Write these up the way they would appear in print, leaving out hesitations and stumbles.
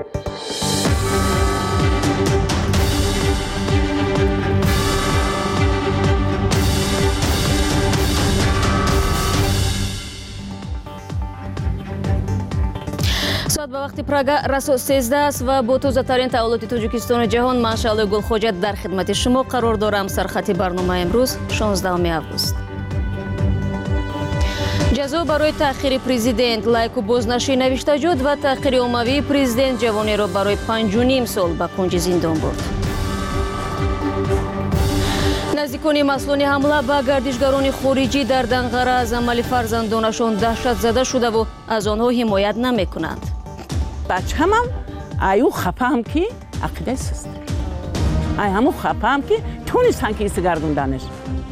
соат ба вақти Прага расо 13 аст ва бо тозатарин таҳвилоти Тоҷикистони ҷаҳон ман Шаълои Гулхоҷа дар хидмати шумо қарор дорам. Сархати барнома имрӯз 16 август. ҷазо барои таъхири президент, лайку бознашии навиштаҷот ва таъхири оммавии президент ҷавонеро барои 5.5 сол ба кунҷи зиндон бурд. наздикони маслони ҳамла ба гардишгарони хориҷӣ дар Данғара аз амали фарзандонашон даҳшат зада шудаву аз онҳо ҳимоят намекунанд. бачаҳамам аю хапаам ки ақидаи суст ай ҳаму хапаам ки тонистан ки истигардунданаш.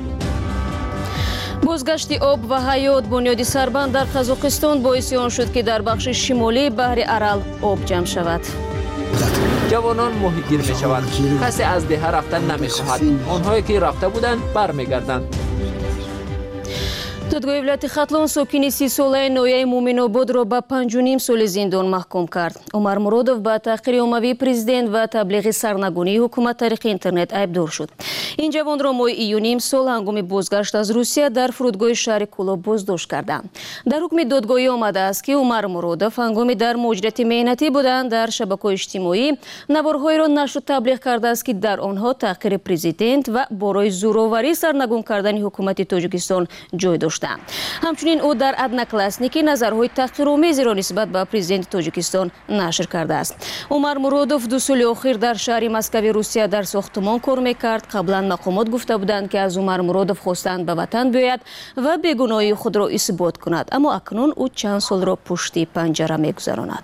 бозгашти об ва ҳаёт бунёди сарбанд дар Қазоқистон боиси он шуд ки дар бахши шимолии баҳри Арал об ҷамъ шавад. ҷавонон моҳигир мешаванд. касе аз деҳа рафтан намехоҳад. онҳое ки рафта буданд бармегарданд. додгоҳи вилояти Хатлон сокини 30-солаи ноҳияи Муъминободро ба 5.5 соли зиндон маҳкум кард. Умар Муродов ба таъхири оммавии президент ва таблиғи сарнагунии ҳукумат тариқи интернет айбдор шуд. ин ҷавонро моҳи июни имсол ҳангоми бозгашт аз Русия дар фурудгоҳи шаҳри Куло боздошт карданд. дар ҳукми додгоҳӣ омадааст ки Умар Муродов ҳангоми дар муоҷирати меҳнатӣ буданд дар шабакаҳои иҷтимоӣ наворҳоеро нашу таблиғ кардааст ки дар онҳо таъхири президент ва борои зӯроварӣ сарнагун кардани ҳукумати Тоҷикистон ҷой дошт. ҳамчунин ӯ дар одноклассники назарҳои таҳқиромезеро нисбат ба президенти Тоҷикистон нашр кардааст. Умар Муродов 2 соли охир дар шаҳри Москави Русия дар сохтумон кор мекард. қаблан мақомот гуфта буданд ки аз Умар Муродов хостанд ба ватан биёяд ва бегуноҳии худро исбот кунад, аммо акнун ӯ чанд солро пушти панҷара мегузаронад.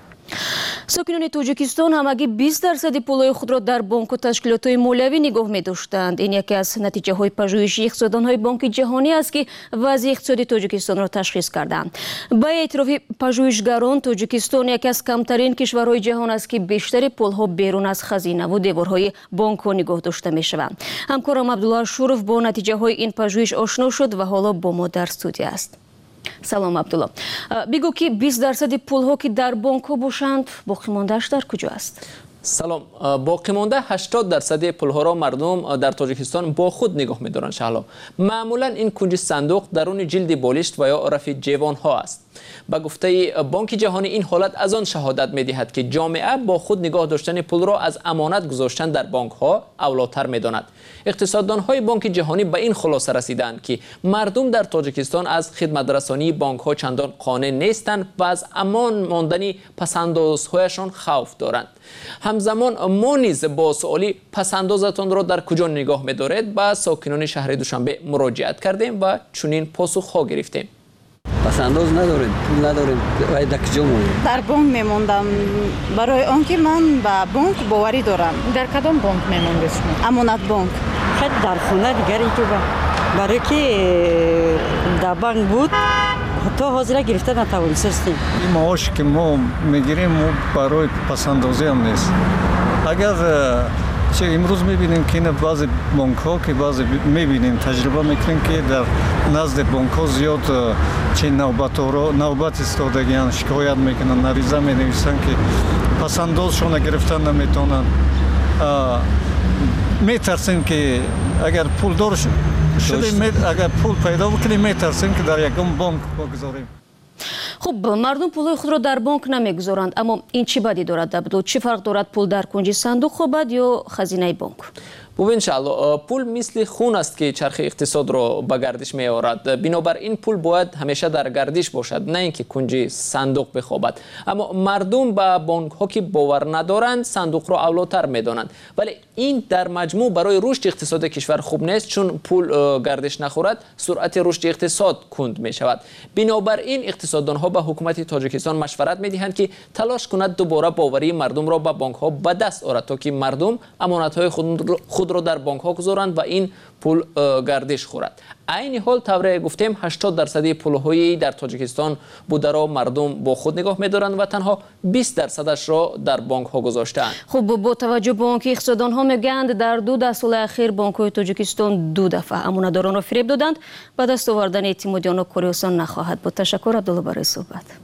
сокинони Тоҷикистон ҳамагӣ 20% пулҳои худро дар бонку ташкилотҳои молиявӣ нигоҳ медоштанд. ин яке аз натиҷаҳои пажӯҳиши иқтисоддонҳои Бонки ҷаҳонӣ аст ки вазъи иқтисоди Тоҷикистонро ташхис карданд. ба эътирофи пажӯҳишгарон Тоҷикистон яке аз камтарин кишварҳои ҷаҳон аст ки бештари пулҳо берун аз хазинаву деворҳои бонкҳо нигоҳ дошта мешаванд. ҳамкорам Абдулло Ашуров бо натиҷаҳои ин пажӯҳиш ошно шуд ва ҳоло бо мо дар студия аст. салом Абдулло, бигӯ ки 20% пулҳо ки дар бонкҳо бошанд, боқимондааш дар куҷо аст? салом. боқимонда 80% пулҳоро мардум дар Тоҷикистон бо худ нигоҳ медоранд. шаҳло маъмулан ин кунҷи сандуқ даруни ҷилди болишт ва ё рафи ҷевонҳо аст. ба гуфтаи Бонки ҷаҳонӣ ин ҳолат аз он шаҳодат медиҳад ки ҷомеа бо худ нигоҳ доштани пулро аз амонат гузоштан дар бонкҳо авлотар медонад. иқтисоддонҳои Бонки ҷаҳонӣ ба ин хулоса расиданд ки мардум дар Тоҷикистон аз хидматрасонии бонкҳо чандон қонеъ нестанд ва аз амон мондани пасандозҳояшон хавф доранд. ҳамзамон мо низ бо суоли пасандозатонро дар куҷо нигоҳ медоред ба сокинони шаҳри Душанбе муроҷиат кардем ва чунин посухҳо гирифтем. пасандоз надорем, пул надорем, вай дар куҷо монем? Дар бонк мемондам, барои он ки ман ба бонк боварӣ дорам. дар кадом бонк мемондед шумо? Амонат бонк. хат дар хона дигаре ки барои ки дар банк буд то ҳозира гирифта натавонистем. ин маоши ки мо мегирем барои пасандозӣ ҳам нест. агар имрӯз мебинем ки баъзе бонкҳо ки баъзе мебинем таҷриба мекунем ки дар назди бонкҳо зиёд навбат истодагиян, шикоят мекунанд, ариза менависанд ки пасандозшона гирифта наметавонанд. метарсем ки агар пулдор шудем, агар пул пайдо бикунем, метарсем ки дар ягон бонк богузорем. хуб, мардум пулҳои худро дар бонк намегузоранд, аммо ин чӣ бадӣ дорад Абдулло? чӣ фарқ дорад пул дар кунҷи сандуқ хобад ё хазинаи бонк? бубин шаъло, пул мисли хун аст ки чархи иқтисодро ба гардиш меорад. бинобар ин пул бояд ҳамеша дар гардиш бошад, на ин ки кунҷи сандуқ бихобад. аммо мардум ба бонкҳо ки бовар надоранд, сандуқро авлотар медонанд. вале ин дар маҷмӯъ барои рушди иқтисоди кишвар хуб нест, чун пул гардиш нахӯрад, суръати рушди иқтисод кунд мешавад. бинобар ин иқтисоддонҳо ба ҳукумати Тоҷикистон машварат медиҳанд ки талош кунад дубора боварии мардумро ба бонкҳо ба даст орад, то ки мардум амонатҳои худро дар бонкҳо гузоранд ва ин пул гардиш хӯрад. айни ҳол тавре гуфтем 80% пулҳои дар Тоҷикистон бударо мардум бо худ нигоҳ медоранд ва танҳо 20%-ашро дар бонкҳо гузоштаанд. хуб, бо таваҷҷӯҳ ба он ки иқтисоддонҳо мегӯянд дар 2 соли ахир бонкҳои Тоҷикистон 2 дафъа амонатдоронро фиреб доданд, ба даст овардани эътимодиёнҳо кори осон нахоҳад буд. ташаккур Абдулло барои суҳбат.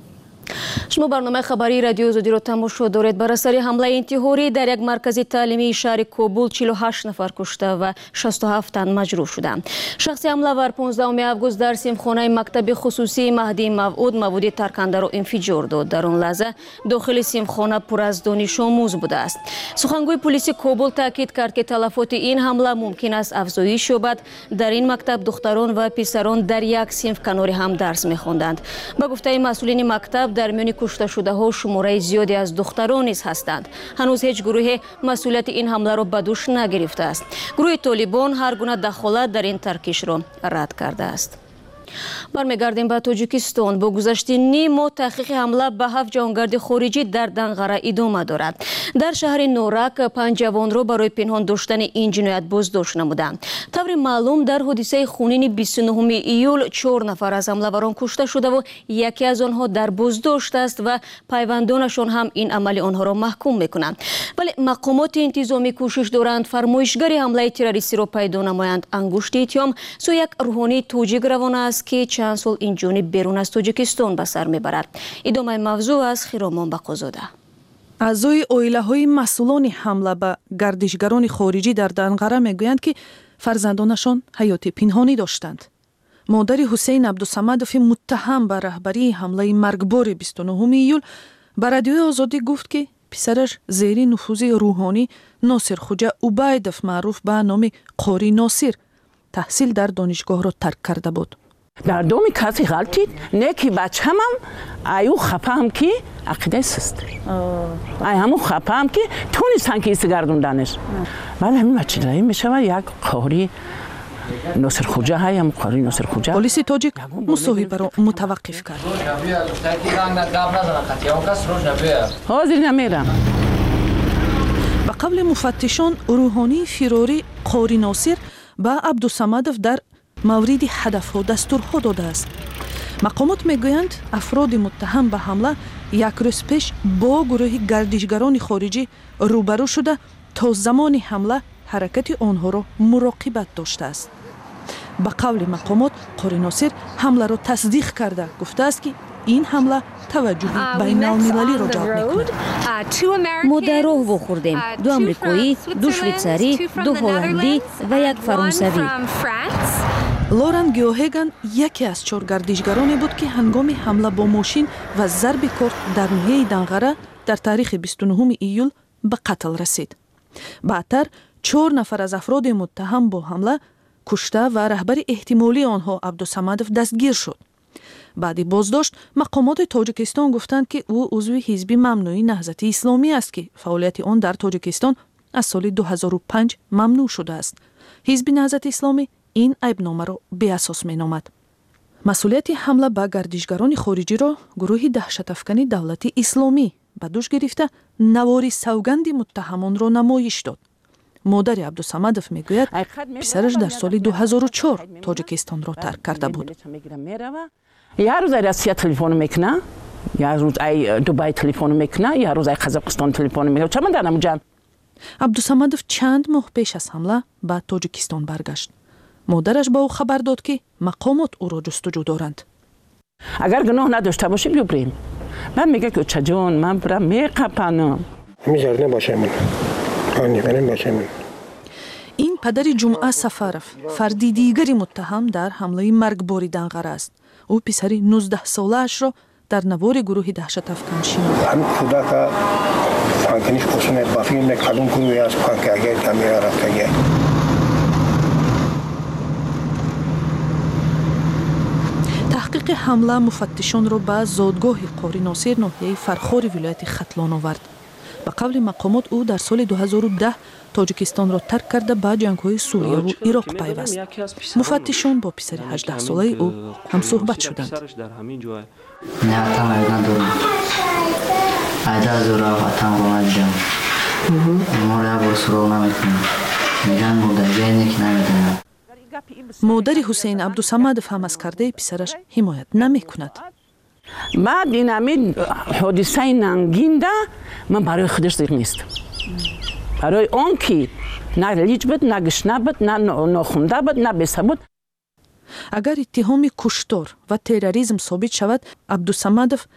شما برنامه خبری رادیو آزادی را تماشا دارید. بر اثر حمله انتحاری در یک مرکز تعلیمی شهر کابل 48 نفر کشته و 67 تن مجروح شدند. شخص حمله‌ور 15 آگوست در سیمخانه مکتب خصوصی مهدی موعود مواد ترکنده را انفجار داد. در آن لحظه داخل سیمخانه پر از دانش آموز بوده است. سخنگوی پلیس کابل تاکید کرد که تلفات این حمله ممکن است افزایش یابد. در این مکتب دختران و پسران در یک صنف کنار هم درس می‌خواندند. با گفته مسئولین مکتب در میان کشته شده ها شماره زیادی از دختران نیز هستند. هنوز هیچ گروه مسئولیت این حمله را به دوش نگرفته است. گروه طالبان هر گونه دخالت در این ترکش را رد کرده است. برمیگردیم به تاجیکستان. با گذشت نیم ماه تحقیق حمله به 7 جوانگرد خارجی در دنقره ادامه دارد. در شهر نورک 5 جوان را برای پنهان داشتن این جنایت بازداشت نمودند. طور معلوم در حادثه خونین 29 ایول 4 نفر از حمله‌وران کشته شده و یکی از آنها در بازداشت است و پیوندانشان هم این عمل آنها را محکوم می‌کنند. ولی مقامات انتظامی کوشش دارند فرمایشگر حمله تروریستی را پیدا نمایند. انگشت اتهام سوی یک روحانی تاجیک روانه است که چند سال این جانب بیرون از تاجیکستان به سر میبرد. ادامه موضوع از خیرامان بقازاده. اعضای عائله‌های مسئولان حمله به گردشگران خارجی در دنقره میگویند که فرزندانشان حیات پنهانی داشتند. مادر حسین عبدالصمدوف متهم به رهبری حمله مرگبار 29 ایول به رادیوی آزادی گفت که پسرش زیر نفوذ روحانی ناصر خوجه عبیدوف معروف به نام قاری ناصر تحصیل در دانشگاه را ترک کرده بود. در دومی کسی غلطید نه که بچه هم ایو خفه هم که عقیده سست ای همون خفه هم که تونستن که ایسته گردوندنش ولی همین بچه میشه و یک قاری ناصر خوجه های هم قاری ناصر خوجه پلیس تاجیک مصاحبه را متوقف کرد. حاضر نمیرم. به قول مفتشان روحانی فراری قاری ناصر به عبدالصمدوف در مورد هدف‌ها دستورها داده است. مقامات میگویند افراد متهم به حمله یک روز پیش با گروه گردشگران خارجی روبرو شده تا زمان حمله حرکت آنها را مراقبت داشته است. به قول مقامات قاری ناصر حمله را تصدیق کرده گفته است که این حمله توجه بین المللی را جلب می‌کند. ما در راه واخوردیم. 2 آمریکایی، 2 شویتزاری، 2 هلندی و 1 فرانسوی. لورن گیوهگن یکی از 4 گردشگرانی بود که هنگام حمله با ماشین و ضرب کارت در ناحیه دنقره در تاریخ 29 ایول به قتل رسید. بعدتر 4 نفر از افراد متهم با حمله کشته و رهبر احتمالی آنها عبدالصمدوف دستگیر شد. بعد بازداشت مقامات تاجیکستان گفتند که او عضو حزب ممنوعی نهضت اسلامی است که فعالیت آن در تاجیکستان از سال 2005 ممنوع شده است. حزب نهضت اسلامی این عیبنامه را بی‌اساس می‌نامد. مسئولیت حمله به گردشگران خارجی را گروه دهشت‌افکنی دولت اسلامی به دوش گرفته نوار سوگند متهمان را نمایش داد. مادر عبدالصمدوف میگوید پسرش در سال 2004 تاجیکستان را ترک کرده بود. یه روز روسیه تلفن میکنه، یه روز دبی تلفن میکنه، یه روز قزاقستان تلفن میکنه. چه من دارم جان؟ عبدالصمدوف چند ماه پیش از حمله به تاجیکستان برگشت. مادرش به او خبر داد که مقامات او را جستجو دارند. اگر گناه نداشته باشه بیا بریم. من میگه که چه جان من برم میقپنم. میذاره باشه من. آنی باشه من. این پدر جمعه سفرف فردی دیگری متهم در حمله مرگبار دنقره است. او پسری 19 ساله اش را در نوار گروه دهشت افکن شناخت. همین خدا که پانکنیش پسونه با فیلم کدوم گروهی از پانکرگه کامیرا رفتگه. تحقیق حمله مفتشان را به زادگاه قاری ناصر ناحیه فرخار ولایت ختلان آورد. به قول مقامات او در سال 2010 تاجیکستان را ترک کرده به جنگ‌های سوریه و عراق پیوست. مفتشان با پسر 18 ساله او هم صحبت شدند. نه ندارم. عادت را وطن با من جام. ما را برسرو نمی‌کنیم. میگن مدرجه که نمی‌دونم. مادر حسین عبدالصمدوف هم از کرده پسرش حمایت نمی‌کند. بعد این همین حادثه ننگینده من برای خودش زیر نیست. برای آن که نه لیج بود، نه گشنه بود، نه ناخونده بود، نه بسه بود. اگر اتهام کشتار و تروریسم ثابت شود، عبدالصمدوف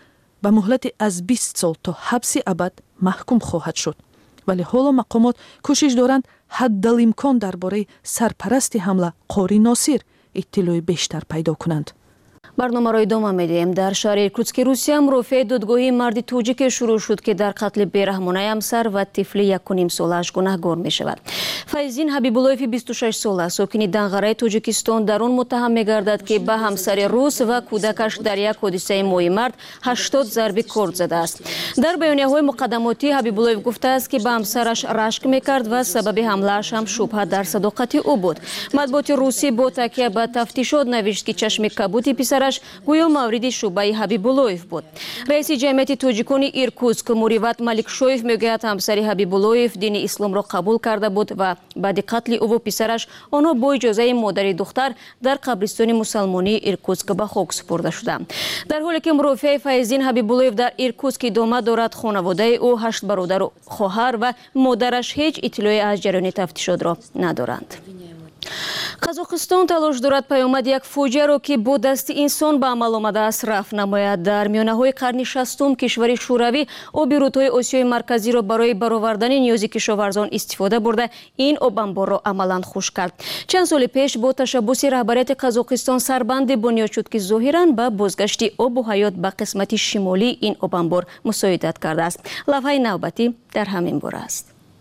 ба муҳлати аз 20 сол то ҳабси абад маҳкум хоҳад шуд. вале ҳоло мақомот кӯшиш доранд ҳаддалимкон дар бораи сарпарасти ҳамла Қори Носир иттилои бештар пайдо кунанд. барномаро идома медиҳем. дар шаҳри Иркутски Русия мурофиаи додгоҳии марди тоҷике шурӯъ шуд ки дар қатли бераҳмонаи ҳамсар ва тифли 1.5 солааш гунаҳгор мешавад. Файзин Ҳабибуллоеви 26 сола сокини Данғараи Тоҷикистон дар он муттаҳам мегардад ки ба ҳамсари рус ва кӯдакаш дар як ҳодисаи моҳи март 80 зарби корд задааст. дар баёнияҳои муқаддамотӣ Ҳабибуллоев гуфтааст ки ба ҳамсараш рашк мекард ва сабаби ҳамлааш ҳам шубҳа дар садоқати ӯ буд. матбуоти русӣ бо такя ба тафтишот навишт ки чашми кабуди писараш гӯё мавриди шубҳаи Ҳабибуллоев буд. раиси ҷамъияти тоҷикони Иркутск Муриват Маликшоев мегӯяд ҳамсари Ҳабибуллоев дини исломро қабул карда буд ва баъди қатли ӯ писараш онҳо бо иҷозаи модари духтар дар қабристони мусалмонии Иркутск ба хок супурда шуданд. дар ҳоле ки мурофиаи Файзин Ҳабибуллоев дар Иркутск идома дорад, хонаводаи ӯ 8 бародару хоҳар ва модараш ҳеҷ иттилоъе аз ҷараёни тафтишотро надоранд. Қазоқистон талош дорад паёмад як фоҷиаро ки бо дасти инсон ба амал омадааст рафт намояд. дар миёнаҳои қарни 60 кишвари шӯравӣ оби рудҳои Осиёи марказиро барои баровардани ниёзи кишоварзон истифода бурда ин обанборро амалан хушк кард. чанд соли пеш бо ташаббуси раҳбарияти Қазоқистон сарбанде бунёд шуд ки зоҳиран ба бозгашти обу ҳаёт ба қисмати шимолии ин обанбор мусоидат кардааст. лавҳаи навбатӣ дар ҳамин бора аст.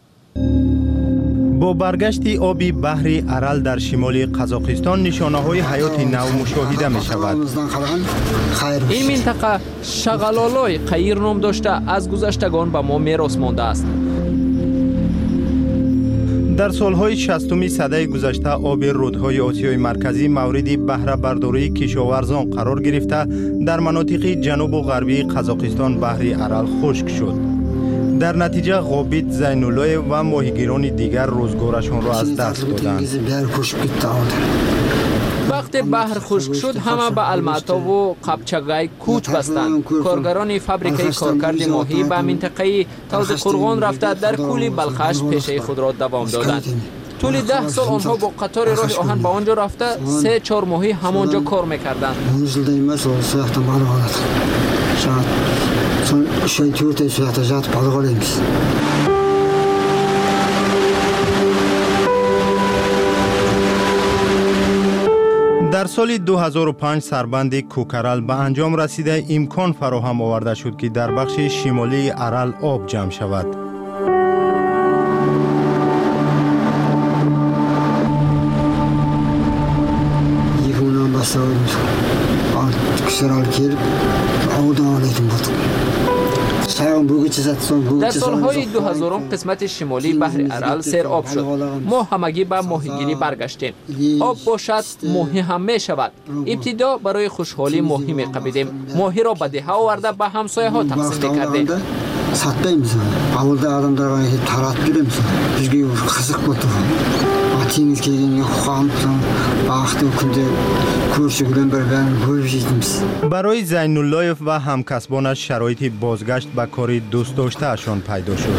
бо баргашти оби баҳри Арал дар шимоли Қазоқистон нишонаҳои ҳаёти нав мушоҳида мешавад. ин минтақа Шағалолои Қаир ном дошта аз гузаштагон ба мо мерос мондааст. дар солҳои 60-уми садаи гузашта оби рудҳои Осиёи марказӣ мавриди баҳрабардории кишоварзон қарор гирифта дар манотиқи ҷанубу ғарбии Қазоқистон баҳри Арал хушк шуд. дар натиҷа Ғобит Зайнуллоев ва моҳигирони дигар рӯзгорашонро аз даст доданд. вақте баҳр хушк шуд, ҳама ба Алматову Қапчагай кӯч бастанд. коргарони фабрикаи коркарди моҳӣ ба минтақаи Тавзиқурғон рафта дар кӯли Балхаш пешаи худро давом доданд. тӯли 10 сол онҳо бо қатори роҳи оҳан ба он ҷо рафта 3-4 моҳӣ ҳамон ҷо кор мекарданд. дар соли 2005 сарбанди Кӯкарал ба анҷом расида имкон фароҳам оварда шуд ки дар бахши шимолии Арал об ҷамъ шавад. дар солҳои 2000 қисмати шимолии баҳри Арал сероб шуд. мо ҳамагӣ ба моҳигирӣ баргаштем. об бошад, моҳӣ ҳам мешавад. ибтидо барои хушҳолӣ моҳӣ меқабидем. моҳиро ба деҳа оварда ба ҳамсояҳо тақсим мекардем. сатпаймыз. аввалда адамдарга таратып беребиз. Бизге кызык болду. Теңиз келгенге хуам бақытты күнде көршүгүлөн бирбен көрүп жейтинбиз. барои Зайнуллоев ва ҳамкасбонаш шароити бозгашт ба кори дӯстдоштаашон пайдо шуд.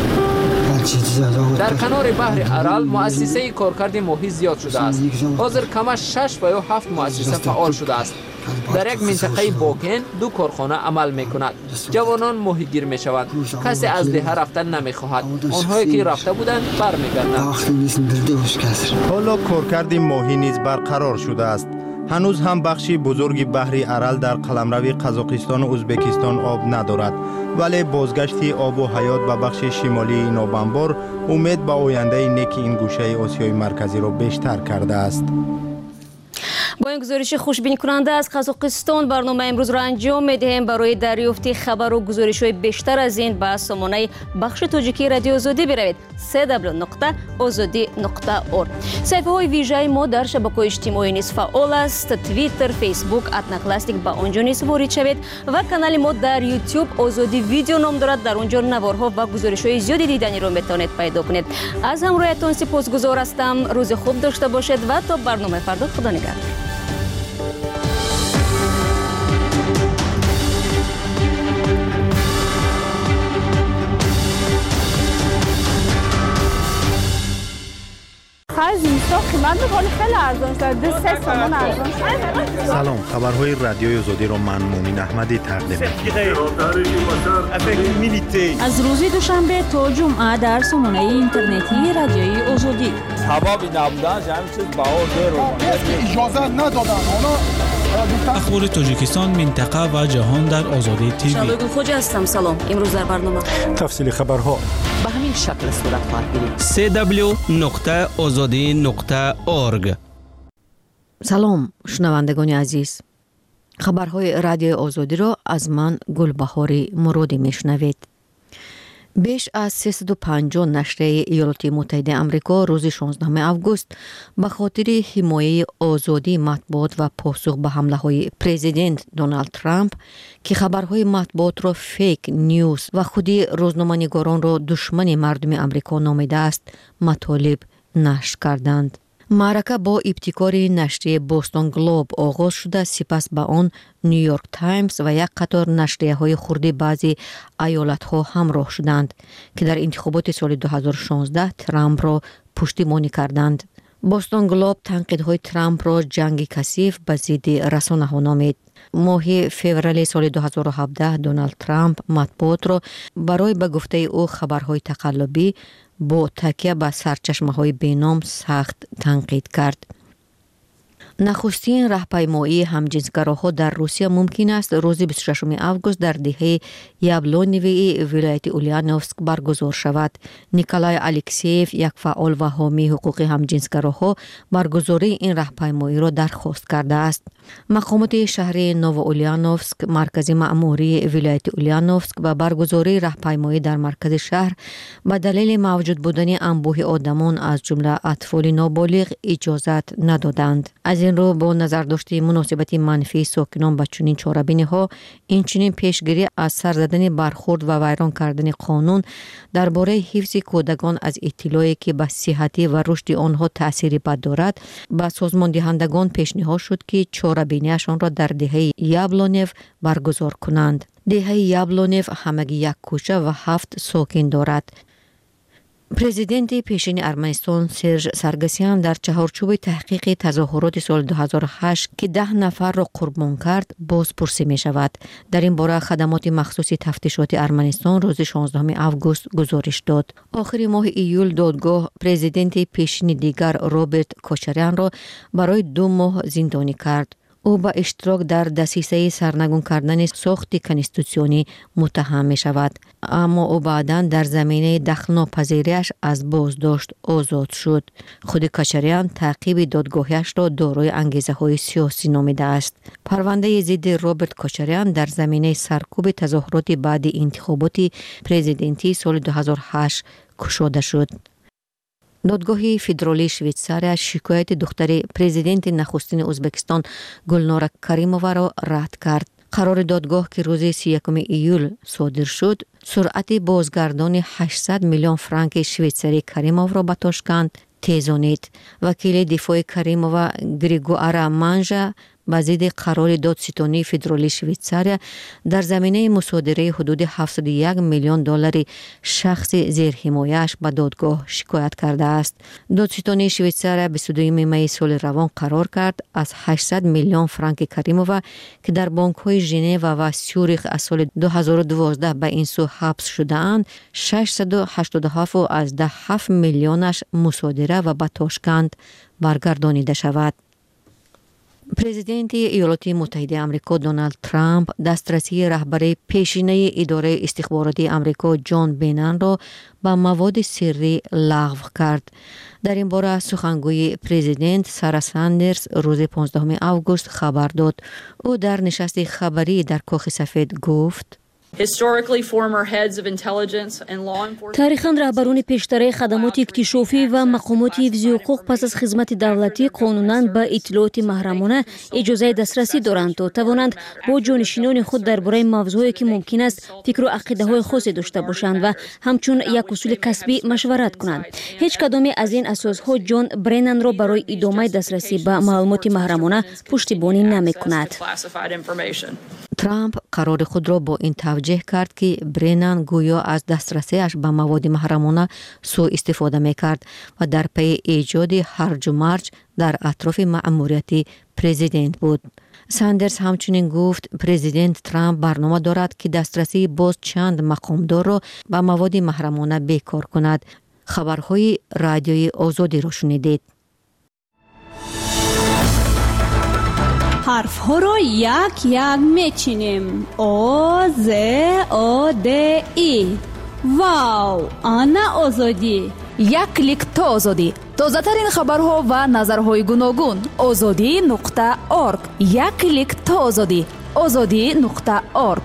дар канори баҳри Арал муассисаи коркарди моҳӣ зиёд шудааст. ҳозир камаш 6 ва ё 7 муассиса фаъол шудааст. дар як минтақаи Бокен 2 корхона амал мекунад. ҷавонон моҳигир мешаванд. касе аз деҳа рафтан намехоҳад. онҳое ки рафта буданд бармегарданд. ҳоло коркарди моҳӣ низ барқарор шудааст. ҳанӯз ҳам бахши бузурги баҳри Арал дар қаламрави Қазоқистону Ӯзбекистон об надорад, вале бозгашти обу ҳаёт ба бахши шимолии ин обанбор умед ба ояндаи неки ин гӯшаи Осиёи марказиро бештар кардааст. با این گزارش خوشبین کننده از قزاقستان برنامه امروز را انجام میدهیم. برای دریافت خبر و گزارش‌های بیشتر از این به سامانه بخش تاجیکی رادیو آزادی بروید. www.azadi.org. صفحه‌های ویژه ما در شبکه‌های اجتماعی نیز فعال است. توییتر، فیسبوک، اتناکلاستیک با آنجا نیز وارد شوید و کانال ما در یوتیوب آزادی ویدیو نام دارد. در اونجا نوارها و گزارش‌های زیادی دیدنی را میتونید پیدا کنید. از همراهیتان سپاسگزار هستم. روز خوب داشته باشید و تا برنامه فردا خدا نگهدار. Faz isso. قیمت میکنه خیلی ارزان شده 3 تومن ارزان شده. سلام، خبرهای رادیوی آزادی را من مومین احمدی تقدیم می‌کنم. از روز دوشنبه تا جمعه در سامانه اینترنتی رادیوی آزادی. حبابی نبودن همین چیز باور رو اجازه ندادن. اخبار تاجیکستان، منطقه و جهان در آزادی تیوی. شادو خوجا هستم. سلام. امروز در برنامه تفصیل خبرها به همین شکل صورت خواهد گرفت. www.azadi.org. سلام شنوندگان عزیز. خبرهای رادیو آزادی را از من گلبهاری مرادی میشنوید. بیش از 350 نشریه ایالات متحده آمریکا روز 16 آگوست به خاطر حمایت آزادی مطبوعات و پاسخ به حمله های پرزیدنت دونالد ترامپ که خبرهای مطبوعات را فیک نیوز و خودی روزنامه‌نگاران را دشمن مردم آمریکا نامیده است مطالب نشر کردند. معرکه با ابتکار نشریه بوستون گلوب آغاز شده، سپس به آن نیویورک تایمز و یک قطار نشریه های خرد بعضی ایالت ها همراه شدند که در انتخابات سال 2016 ترامپ را پشتیبانی کردند. بوستون گلوب تنقیدهای ترامپ را جنگ کثیف به ضد رسانه ها نامید. ماه فوریه سال 2017 دونالد ترامپ مطبوعات را برای به گفته او خبرهای تقلبی با تکیه به سرچشمه‌های بینام سخت تنقید کرد. نخستین راهپیمایی همجنسگراها در روسیه ممکن است روز 26 آگوست در دهه یابلونیوی ولایت اولیانوفسک برگزار شود. نیکولای الکسیف، یک فعال و حامی حقوق همجنسگراها، برگزاری این راهپیمایی را درخواست کرده است. مقامات شهر نوواولیانوفسک، مرکز مأموری ولایت اولیانوفسک، و برگزاری راهپیمایی در مرکز شهر به دلیل موجود بودن انبوه آدمان از جمله اطفال نابالغ اجازت ندادند. از این رو با نظر داشته مناسبت منفی ساکنان به چنین چاره‌بینی‌ها، اینچنین پیشگیری از سر زدن برخورد و ویران کردن قانون درباره حفظ کودکان از اطلاعی که به صحت و رشد آنها تأثیری بد دارد، به سازمان دهندگان پیشنهاد شد که چاره‌بینی‌شان را در دهه یابلونیو برگزار کنند. دهه یابلونیو همگی یک کوچه و 7 ساکن دارد. پرزیدنت پیشین ارمنستان سرژ سارگسیان در چهارچوب تحقیق تظاهرات سال 2008 که 10 نفر را قربان کرد بازپرسی می شود. در این باره خدمات مخصوص تفتیشات ارمنستان روز 16 آگوست گزارش داد. آخر ماه ایول دادگاه پرزیدنت پیشین دیگر روبرت کوچریان را برای 2 ماه زندانی کرد. او با اشتراک در دسیسه سرنگون کردن ساخت کنستیتوسیونی متهم می شود، اما او بعداً در زمینه دخل‌ناپذیریش از بازداشت آزاد شد. خود کچریان تعقیب دادگاهیش را دارای انگیزه‌های سیاسی نامیده است. پرونده ضد روبرت کوچریان در زمینه سرکوب تظاهرات بعد انتخابات پرزیدنتی سال 2008 گشوده شد. دادگاه فدرالی شویتزاریا شکایت دختر پرزیدنت نخستین ازبکستان گلنار کریمووا را رد کرد. قرار دادگاه که روز 31 ایول صادر شد، سرعت بازگردان 800 میلیون فرانک شویتزاری کریمووا را به تاشکند تیزانید. وکیل دفاع کریمووا گریگوارا مانژا با ضد قرار دادستانی فدرالی شویتزاریا در زمینه مصادره حدود 701 میلیون دلار شخص زیر حمایه‌اش به دادگاه شکایت کرده است. دادستانی شویتزاریا 22 می سال روان قرار کرد از 800 میلیون فرانک کریمووا که در بانک‌های ژنو و سیوریخ از سال 2012 به این سو حبس شده‌اند، 687 از 7 میلیونش مصادره و به تاشکند برگردانیده شود. پرزیدنت ایالات متحده آمریکا دونالد ترامپ دسترسی رهبر پیشینه اداره استخباراتی آمریکا جان بینن را به مواد سری لغو کرد. در این باره سخنگوی پرزیدنت سارا ساندرز روز 15 آگوست خبر داد. او در نشست خبری در کاخ سفید گفت: تاریخاً رهبران پیشتر خدمات اکتشافی و مقامات حفظی حقوق پس از خدمت دولتی قانوناً به اطلاعات محرمانه اجازه دسترسی دارند تا توانند با جانشینان خود درباره موضوعی که ممکن است فکر و عقیده‌های خاصی داشته باشند و همچون یک اصول کسبی مشورت کنند. هیچ کدام از این اساس‌ها جان برنن را برای ادامه دسترسی به معلومات محرمانه پشتیبانی نمی‌کند. ترامپ قرار خود را با این توجیه کرد که برنن گویا از دسترسیش به مواد محرمانه سوء استفاده میکرد و در پی ایجاد هرج و مرج در اطراف مأموریت پرزیدنت بود. ساندرز همچنین گفت پرزیدنت ترامپ برنامه دارد که دسترسی باز چند مقامدار را به مواد محرمانه بیکار کند. خبرهای رادیوی آزادی را شنیدید. حرف ها را یک یک میچینیم. آ ز آ د ای. واو، آنا آزادی. یک کلیک تا آزادی. تازه ترین خبرها و نظرهای گوناگون. azadi.org. یک کلیک تا آزادی. azadi.org.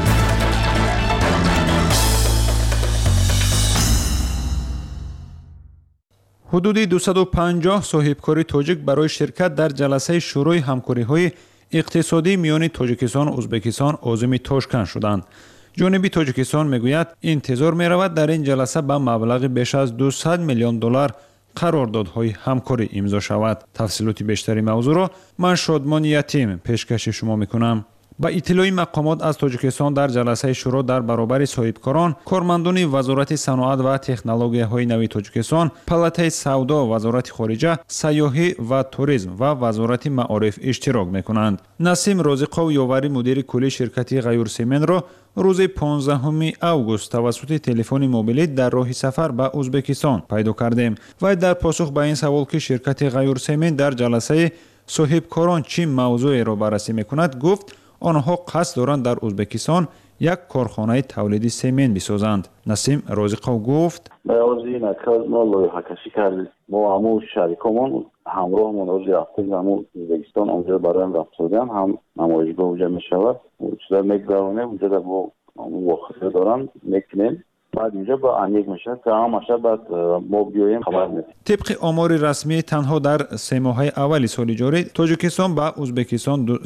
حدود 250 صاحبکار تاجیک برای شرکت در جلسه شروع همکاری‌های اقتصادی میان تاجیکستان و ازبکستان عازم تاشکند شدند. جانب تاجیکستان میگوید انتظار می‌رود در این جلسه به مبلغ بیش از 200 میلیون دلار قراردادهای همکاری امضا شود. تفصیلات بیشتری موضوع را من شادمان یتیم پیشکش شما میکنم. با اطلاع مقامات از تاجیکستان در جلسه شروع در برابر صاحبکاران، کارمندان وزارت صنعت و تکنولوژی‌های نوین تاجیکستان، پالاتای سودا، وزارت خارجه، سیاحت و توریسم و وزارت معارف اشتراک میکنند. نسیم رازقو یاوری مدیر کلی شرکت غیورسمن را روز 15 اوگوست توسط تلفن موبیل در راه سفر به ازبکستان پیدا کردیم و در پاسخ به این سوال که شرکت غیورسمن در جلسه صاحبکاران چه موضوعی را بررسی میکند گفت آنها قصد دارند در ازبکستان یک کارخانه تولیدی سمن بسازند. نسیم رازقو گفت برای این کار ما لایحه کشی کردیم. ما همون شریکمون همراهمون روز رفتیم همون ازبکستان اونجا برای رفتیم هم نمایشگاه اونجا میشود. چیزا میگذارونه اونجا در با وقت دارن میکنیم. بعد اینجا با انیک میشه که همشه بعد ما بیایم خبر میدیم. طبق آمار رسمی تنها در 3 ماه اول سال جاری تاجیکستان به ازبکستان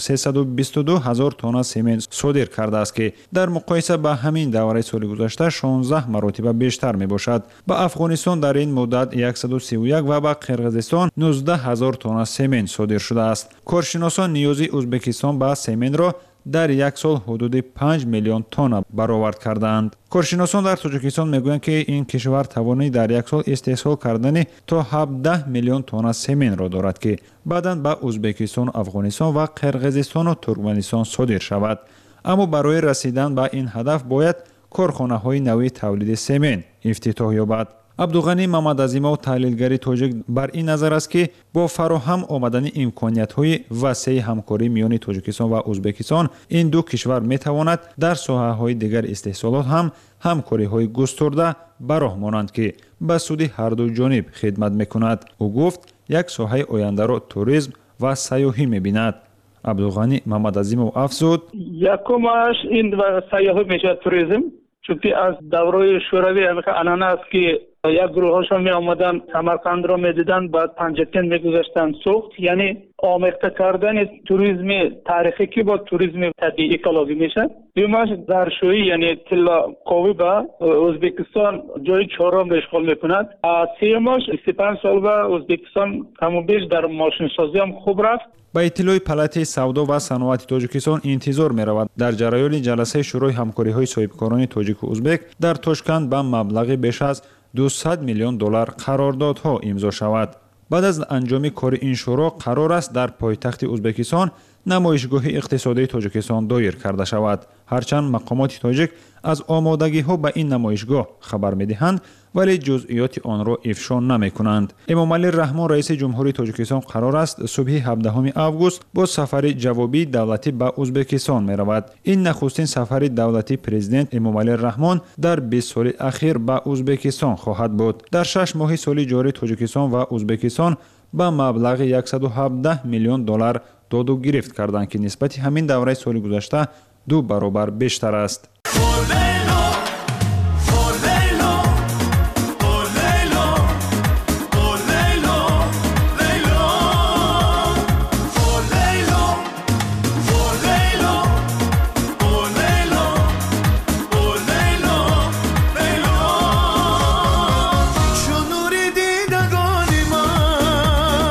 322,000 تن سمن صادر کرده است که در مقایسه با همین دوره سال گذشته 16 مرتبه بیشتر می باشد. با افغانستان در این مدت 131 و با قرقیزستان 19,000 تن سمن صادر شده است. کارشناسان نیازی ازبکستان به سمن را در یک سال حدود 5 میلیون تن برآورد کردند. کارشناسان در تاجیکستان میگویند که این کشور توانایی در یک سال استحصال کردن تا 17 میلیون تن سمن را دارد که بعداً به ازبکستان، افغانستان و قرقیزستان و ترکمنستان صادر شود. اما برای رسیدن به این هدف باید کارخانه‌های نوی تولید سمن افتتاح یابد. عبدالغنی محمدعظیمov تحلیلگری تاجیک بر این نظر است که با فراهم آمدن امکانیت‌های وسیع همکاری میان تاجیکستان و ازبکستان این دو کشور می‌تواند در ساحه‌های دیگر استحصالات هم همکاری‌های گسترده براه مانند که به سود هر دو جانب خدمت می‌کند. او گفت یک ساحه آینده را توریسم و سیاحی می‌بیند. عبدالغنی محمدعظیمov افزود یکمش این سیاحی میشه توریسم چون از دوره شوروی انانه است که یک گروه هاشون می آمدن سمرقند را می دیدن بعد پنجتین می گذاشتن سوخت یعنی آمیخته کردن توریسم تاریخی که با توریسم طبیعی اکولوژی میشه. دومش زرشویی یعنی طلا قوی با ازبکستان جای چهارم را اشغال میکند. سومش 25 سال با ازبکستان کم و بیش در ماشین سازی هم خوب رفت. با اطلاع پالاتای سودا و صنعت تاجیکستان انتظار می‌رود در جریان جلسه شروع همکاری‌های صاحبکاران تاجیک و ازبک در تاشکند به مبلغ بیش از 200 میلیون دلار قراردادها امضا شود. بعد از انجام کار این شورا قرار است در پایتخت ازبکستان نمایشگاه اقتصادی تاجیکستان دایر کرده شود. هرچند مقامات تاجیک از آمادگی‌ها به این نمایشگاه خبر می‌دهند ولی جزئیات آن را افشا نمی‌کنند. امامعلی رحمان رئیس جمهوری تاجیکستان قرار است صبح 17 اوگوست با سفر جوابی دولتی به ازبکستان می‌رود. این نخستین سفر دولتی پرزیدنت امامعلی رحمان در 20 سال اخیر به ازبکستان خواهد بود. در 6 ماه سال جاری تاجیکستان و ازبکستان با مبلغ 117 میلیون دلار داد و گرفت کردند که نسبت همین دوره سال گذشته 2 برابر بیشتر است.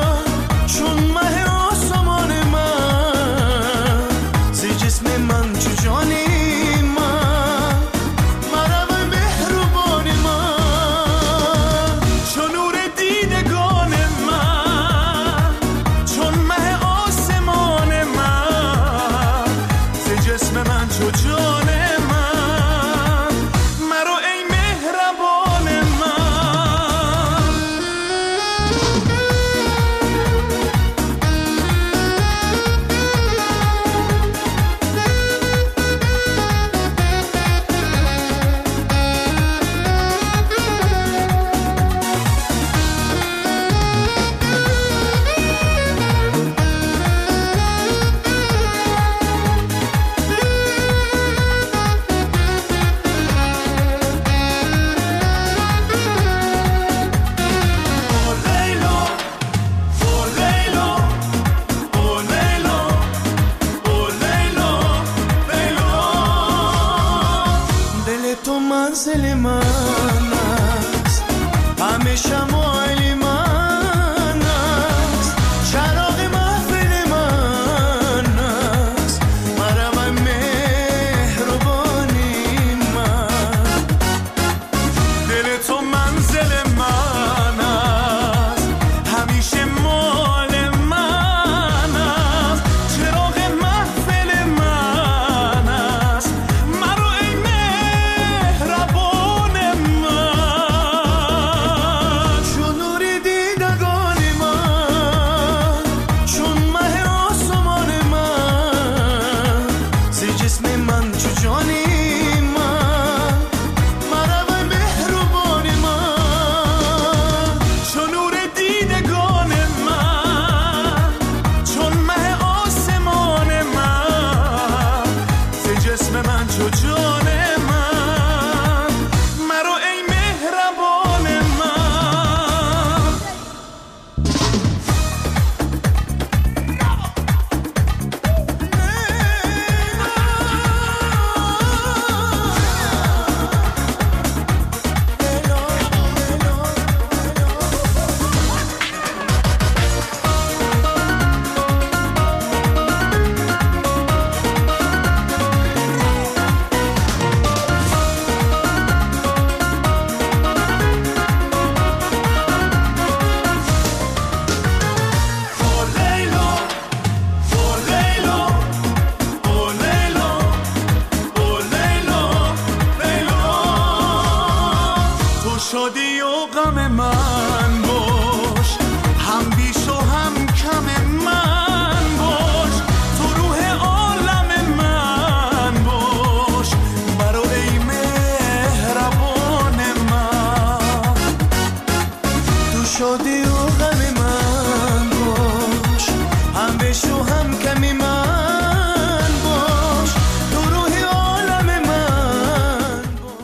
من شادی و غم من باش، هم بیش و هم کم من باش، تو روح عالم من باش، مرا ای مهربان من. تو شادی و غم من باش، هم بیش و هم کم من باش، تو روح عالم من.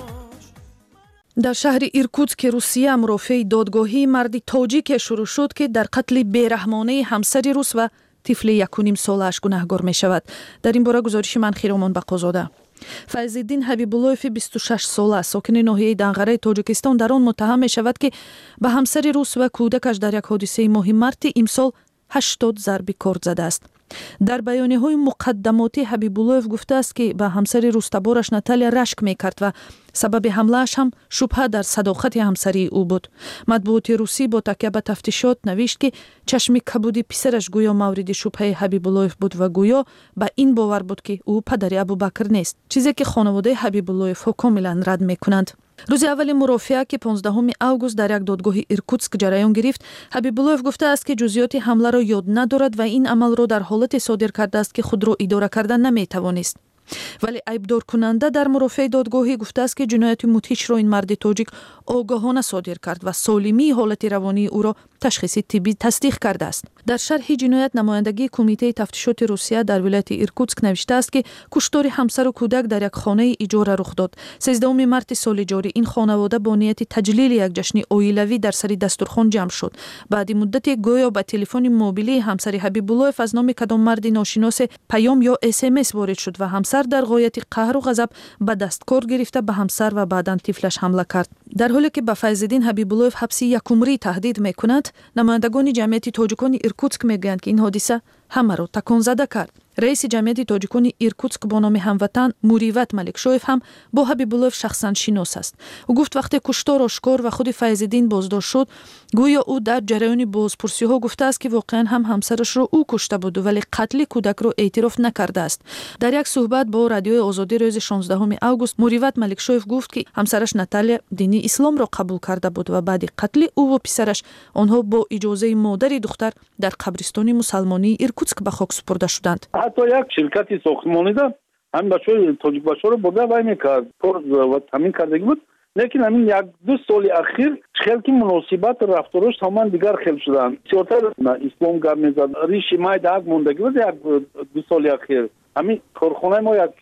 در شهر ایرکوتسک روسیه مرافع دادگاهی مردی تاجیک شروع شد که در قتل بیرحمانه همسر روس و طفل 1.5 سالش گناهکار می شود. در این باره گزارش من خیرامان بقازاده. فیض‌الدین حبیب‌الله‌ف 26 ساله ساکن ناحیه دنغره تاجیکستان در آن متهم می شود که به همسر روس و کودکش در یک حادثه ماه مارس امسال 80 ضرب کارد زده است. در بیانیه‌های مقدماتی حبیب‌الله‌ف گفته است که به همسر روستبارش ناتالیا رشک می‌کرد و سبب حمله‌اش هم شبهه در صداقت همسری او بود. مطبوعات روسی با تکیه به تفتیشات نوشت که چشم کبودی پسرش گویا مورد شبهه حبیب‌الله‌ف بود و گویا به این باور بود که او پدر ابوبکر نیست، چیزی که خانواده حبیب‌الله‌ف کاملا رد می‌کنند. روز اول مرافعه که 15 اوگوست در یک دادگاه ایرکوتسک جریان گرفت، حبیب‌الله‌ف گفته است که جزئیات حمله را یاد ندارد و این عمل را در حالت صادر کرده است که خود را اداره کردن نمی‌توانست. ولی عیبدار کننده در مرافعه دادگاهی گفته است که جنایت مدهش را این مرد تاجیک آگاهانه صادر کرد و سالمی حالت روانی او را تشخیص طبی تصدیق کرده است. در شرح جنایت نمایندگی کمیته تفتیشات روسیه در ولایت ایرکوتسک نوشته است که کشتار همسر و کودک در یک خانه اجاره رخ داد. 13 مارس سال جاری این خانواده با نیت تجلیل یک جشن عائلوی در سر دسترخوان جمع شد. بعد مدت گویا به تلفن موبیلی همسر حبیب‌الله‌ف از نام کدام مرد ناشناس پیام یا SMS وارد شد و همسر در غایت قهر و غضب به دستکار گرفته به همسر و بعداً طفلش حمله کرد. در حالی که به فیض‌الدین حبیب‌الله‌ف حبس 1 عمری تهدید می‌کند، نمایندگان جمعیت تاجیکان ایرکوتسک میگویند که این حادثه همه را تکان زده کرد. رئیس جمعیت تاجیکان ایرکوتسک با نام هموطن موریوت ملکشویف هم با حبیب‌الله‌ف شخصا شناس است. او گفت وقتی کشتار آشکار و خود فیض‌الدین بازداشت شد، گویا او در جریان بازپرسی‌ها گفته است که واقعا هم همسرش را او کشته بود ولی قتل کودک را اعتراف نکرده است. در یک صحبت با رادیوی آزادی روز 16 اوگوست موریوت ملکشویف گفت که همسرش ناتالیا دین اسلام را قبول کرده بود و بعد قتل او و پسرش آنها با اجازه مادر دختر در قبرستان مسلمانی ایرکوتسک به خاک سپرده شدند. حتی یک شرکتی ساختمانی داشت، همین بچه‌های تاجیک بچه‌ها رو برده وای می‌کرد، پر و تامین کردگی بود. لیکن همین 1-2 سال اخیر خیلی مناسبات رفتارش تمام دیگر خیلی شدن. بسیارتر اسلام گام می‌زد. ریشی مای داغ موندگی بود 1-2 سال اخیر. همین کارخانه ما یک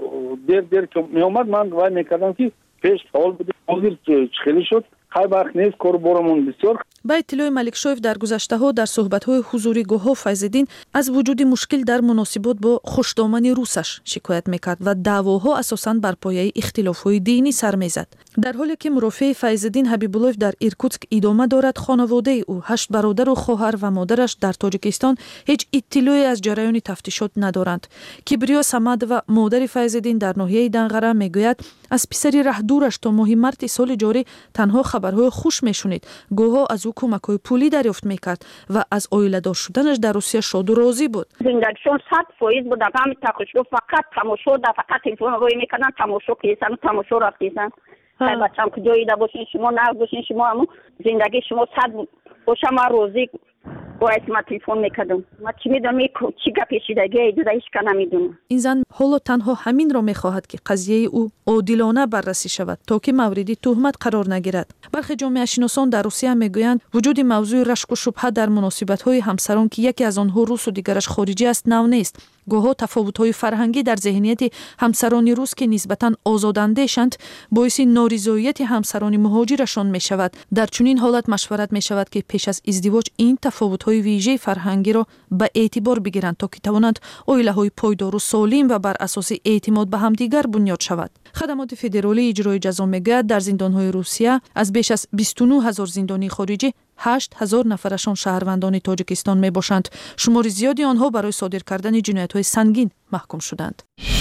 دیر که می‌آمد من وای می‌کردم که پیش حال بود، حاضر خیلی شد. خیلی وقت نیست کار برامون بسیار. با اطلاع ملکشویف در گذشته‌ها در صحبت‌های حضوری گواه فیض‌الدین از وجود مشکل در مناسبات با خوشدامنی روسش شکایت می‌کرد و دعواها اساساً بر پایه اختلاف‌های دینی سر می‌زد. در حالی که مرافع فیض‌الدین حبیب‌الله‌ف در ایرکوتسک ادامه دارد، خانواده او 8 برادر و خواهر و مادرش در تاجیکستان هیچ اطلاعی از جریان تفتیشات ندارند. کبریا سمد و مادر فیض‌الدین در ناحیه دنغره میگوید از پسری رهدورش تا ماه مارس سال جاری تنها خبرهای خوش میشنید. گوها از او کمک‌های پولی دریافت میکرد و از عائله‌دار شدنش در روسیه شاد و راضی بود. زندگیشون 100% بود. همین تخشو فقط تماشا در فقط تلفن روی میکنن، تماشا کیسن، تماشا رفتیدن. های بچه‌ام که جایی دا باشین شما نه باشین شما، همون زندگی شما 100 باشه. ما روزی باید ما تلفن میکردم. ما چی میدونم چی گپیشیدگی ایده هیچ که نمیدونم. این زن حالا تنها همین را میخواهد که قضیه او عادلانه بررسی شود تا که موردی تهمت قرار نگیرد. برخی جامعه شناسان در روسیه میگویند وجود موضوع رشک و شبهه در مناسبت‌های همسران که یکی از آنها روس و دیگرش خارجی است نو نیست. گاهی تفاوت‌های فرهنگی در ذهنیت همسران روس که نسبتاً آزادانده‌اند باعث نارضایتی همسران مهاجرشان می‌شود. در چنین حالت مشورت می‌شود که پیش از ازدواج این تفاوت‌های ویژه فرهنگی را به اعتبار بگیرند تا که توانند عائله‌های پایدار و سالم و بر اساس اعتماد به همدیگر بنیاد شود. خدمات فدرالی اجرای جزا می‌گوید در زندان‌های روسیه از بیش از 29000 زندانی خارجی 8000 نفرشان شهروندان تاجیکستان می باشند. شمار زیادی آنها برای صادر کردن جنایت‌های سنگین محکوم شدند.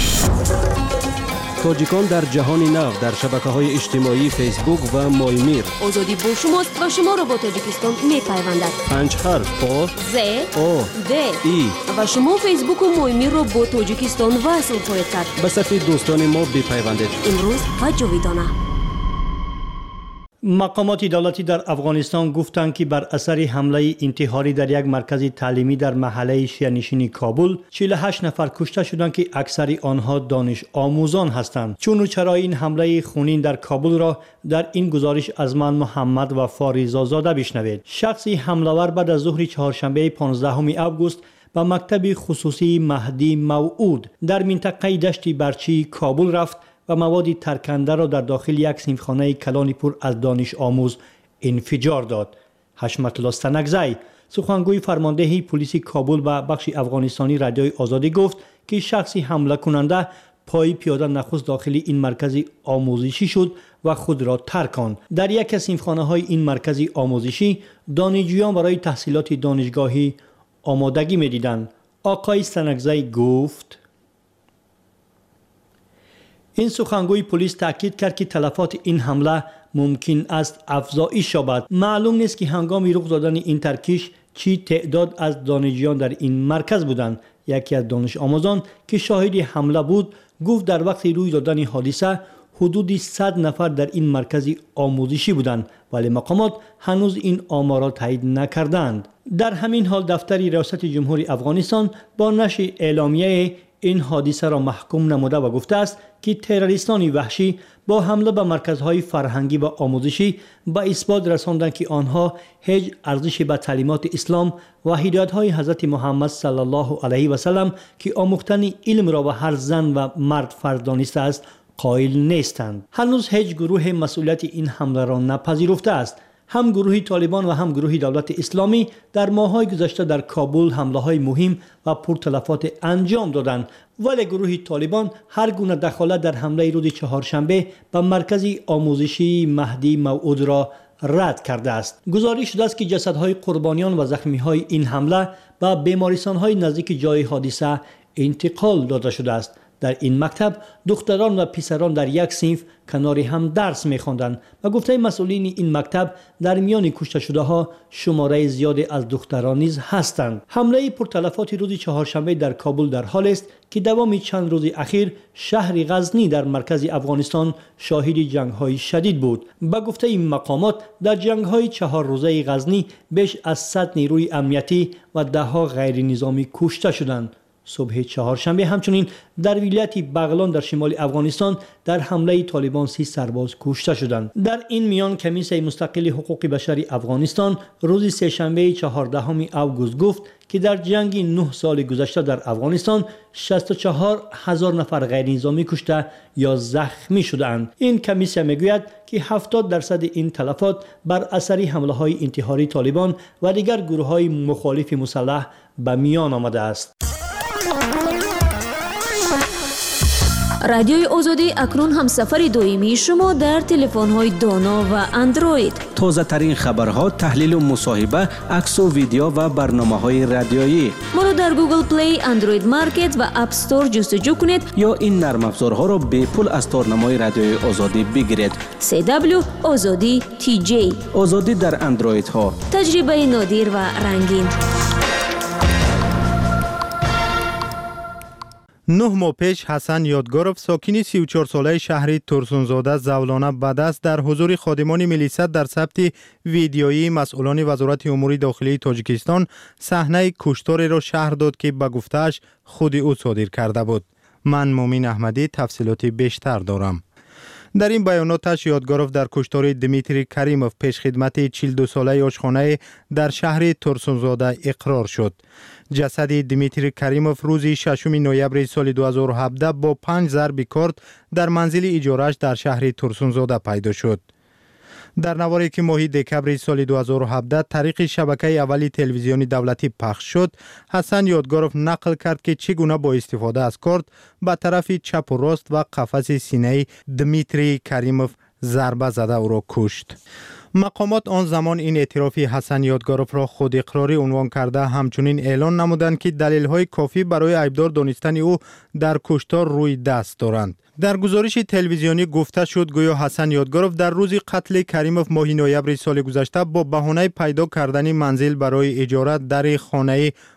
تاجیکان در جهان نو در شبکه‌های اجتماعی فیسبوک و مایمیر. آزادی با شماست و شما را با تاجیکستان می‌پیوندد. 5 حرف آ ز او د ای و شما فیسبوک و مایمیر را با تاجیکستان وصل خواهید کرد. به صفحه دوستان ما بپیوندید. امروز و جاویدانه. مقامات دولتی در افغانستان گفتند که بر اثر حمله انتحاری در یک مرکز تعلیمی در محله شیعه‌نشین کابل 48 نفر کشته شدند که اکثر آنها دانش آموزان هستند. چون و چرای این حمله خونین در کابل را در این گزارش از من محمد و فاریزازاده بشنوید. شخصی حمله‌ور بعد از ظهر چهارشنبه 15 آگوست به مکتب خصوصی مهدی موعود در منطقه دشت برچی کابل رفت و مواد ترکنده را در داخل یک صنفخانه کلانی پر از دانش آموز انفجار داد. حشمت الله سنگزی سخنگوی فرمانده پلیس کابل به بخش افغانستانی رادیوی آزادی گفت که شخصی حمله کننده پای پیاده نخست داخل این مرکز آموزشی شد و خود را ترکاند. در یک از صنفخانه‌های این مرکز آموزشی دانشجویان برای تحصیلات دانشگاهی آمادگی می‌دیدند. آقای سنگزی گفت این سخنگوی پلیس تاکید کرد که تلفات این حمله ممکن است افزایش یابد. معلوم نیست که هنگام رخ دادن این ترکیش چی تعداد از دانشجویان در این مرکز بودند. یکی از دانش آموزان که شاهد حمله بود گفت در وقت روی دادن حادثه حدود 100 نفر در این مرکز آموزشی بودند، ولی مقامات هنوز این آمار را تایید نکردند. در همین حال دفتر ریاست جمهوری افغانستان با نشر اعلامیه این حادثه را محکوم نموده و گفته است که تروریستان وحشی با حمله به مرکزهای فرهنگی و آموزشی به اثبات رساندند که آنها هیچ ارزشی به تعلیمات اسلام و هدایت‌های حضرت محمد صلی الله علیه و سلم که آموختن علم را به هر زن و مرد فرض دانسته است قائل نیستند. هنوز هیچ گروه مسئولیت این حمله را نپذیرفته است. هم گروه طالبان و هم گروه دولت اسلامی در ماه‌های گذشته در کابل حمله‌های مهم و پرتلفات انجام دادند، ولی گروه طالبان هر گونه دخالت در حمله روز چهارشنبه به مرکز آموزشی مهدی موعود را رد کرده است. گزارش شده است که جسدهای قربانیان و زخمی‌های این حمله به بیمارستان‌های نزدیک جای حادثه انتقال داده شده است. در این مکتب دختران و پسران در یک صنف کنار هم درس می‌خواندند و گفته مسئولین این مکتب در میان کشته شده ها شماره زیادی از دختران نیز هستند. حمله پرتلفات روز چهارشنبه در کابل در حال است که دوام چند روز اخیر شهر غزنی در مرکز افغانستان شاهد جنگ‌های شدید بود. به گفته این مقامات در جنگ‌های 4 روزه غزنی بیش از 100 نیروی امنیتی و ده‌ها غیر نظامی کشته شدند. صبح چهارشنبه همچنین در ولایت بغلان در شمال افغانستان در حمله طالبان 30 سرباز کشته شدند. در این میان کمیسیون مستقل حقوق بشر افغانستان روز سه‌شنبه 14 آگوست گفت که در جنگ 9 سال گذشته در افغانستان 64,000 نفر غیر نظامی کشته یا زخمی شدند. این کمیسیون میگوید که 70% این تلفات بر اثر حمله‌های انتحاری طالبان و دیگر گروه‌های مخالف مسلح به میان آمده است. رادیوی آزادی اکنون هم سفر دائمی شما در تلفن‌های دانا و اندروید. تازه ترین خبرها، تحلیل و مصاحبه، عکس و ویدیو و برنامه‌های رادیویی. ما را در گوگل پلی، اندروید مارکت و اپ استور جستجو کنید یا این نرم افزارها را به پول از تارنمای رادیوی آزادی بگیرید. CW آزادی TJ. آزادی در اندروید ها. تجربه نادر و رنگین. 9 ماه پیش حسن یادگاروف ساکن 34 ساله شهر ترسونزاده زولانه به دست در حضور خادمان ملیست در ثبت ویدیویی مسئولان وزارت امور داخلی تاجیکستان صحنه کشتاری را شرح داد که به گفته‌اش خود او صادر کرده بود. من مومن احمدی تفصیلات بیشتر دارم. در این بیاناتش یادگاروف در کشتار دمیتری کریموف پیش خدمت 42 ساله آشخانه در شهر ترسونزاده اقرار شد. جسد دمیتری کریموف روز 6 نوامبر سال 2017 با 5 ضرب کارد در منزل اجاره‌اش در شهر ترسونزاده پیدا شد. در نواری که ماه دکمبر سال 2017 طریق شبکه اولی تلویزیونی دولتی پخش شد، حسن یادگاروف نقل کرد که چگونه با استفاده از کارد به طرف چپ و راست و قفس سینه دمیتری کریموف ضربه زده او را کشت. مقامات آن زمان این اعتراف حسن یادگاروف را خود اقراری عنوان کرده همچنین اعلان نمودند که دلیل‌های کافی برای عیبدار دانستن او در کشتار روی دست دارند. در گزارش تلویزیونی گفته شد گویا حسن یادگاروف در روز قتل کریموف ماه نوامبر سال گذشته با بهانه پیدا کردن منزل برای اجاره در خانه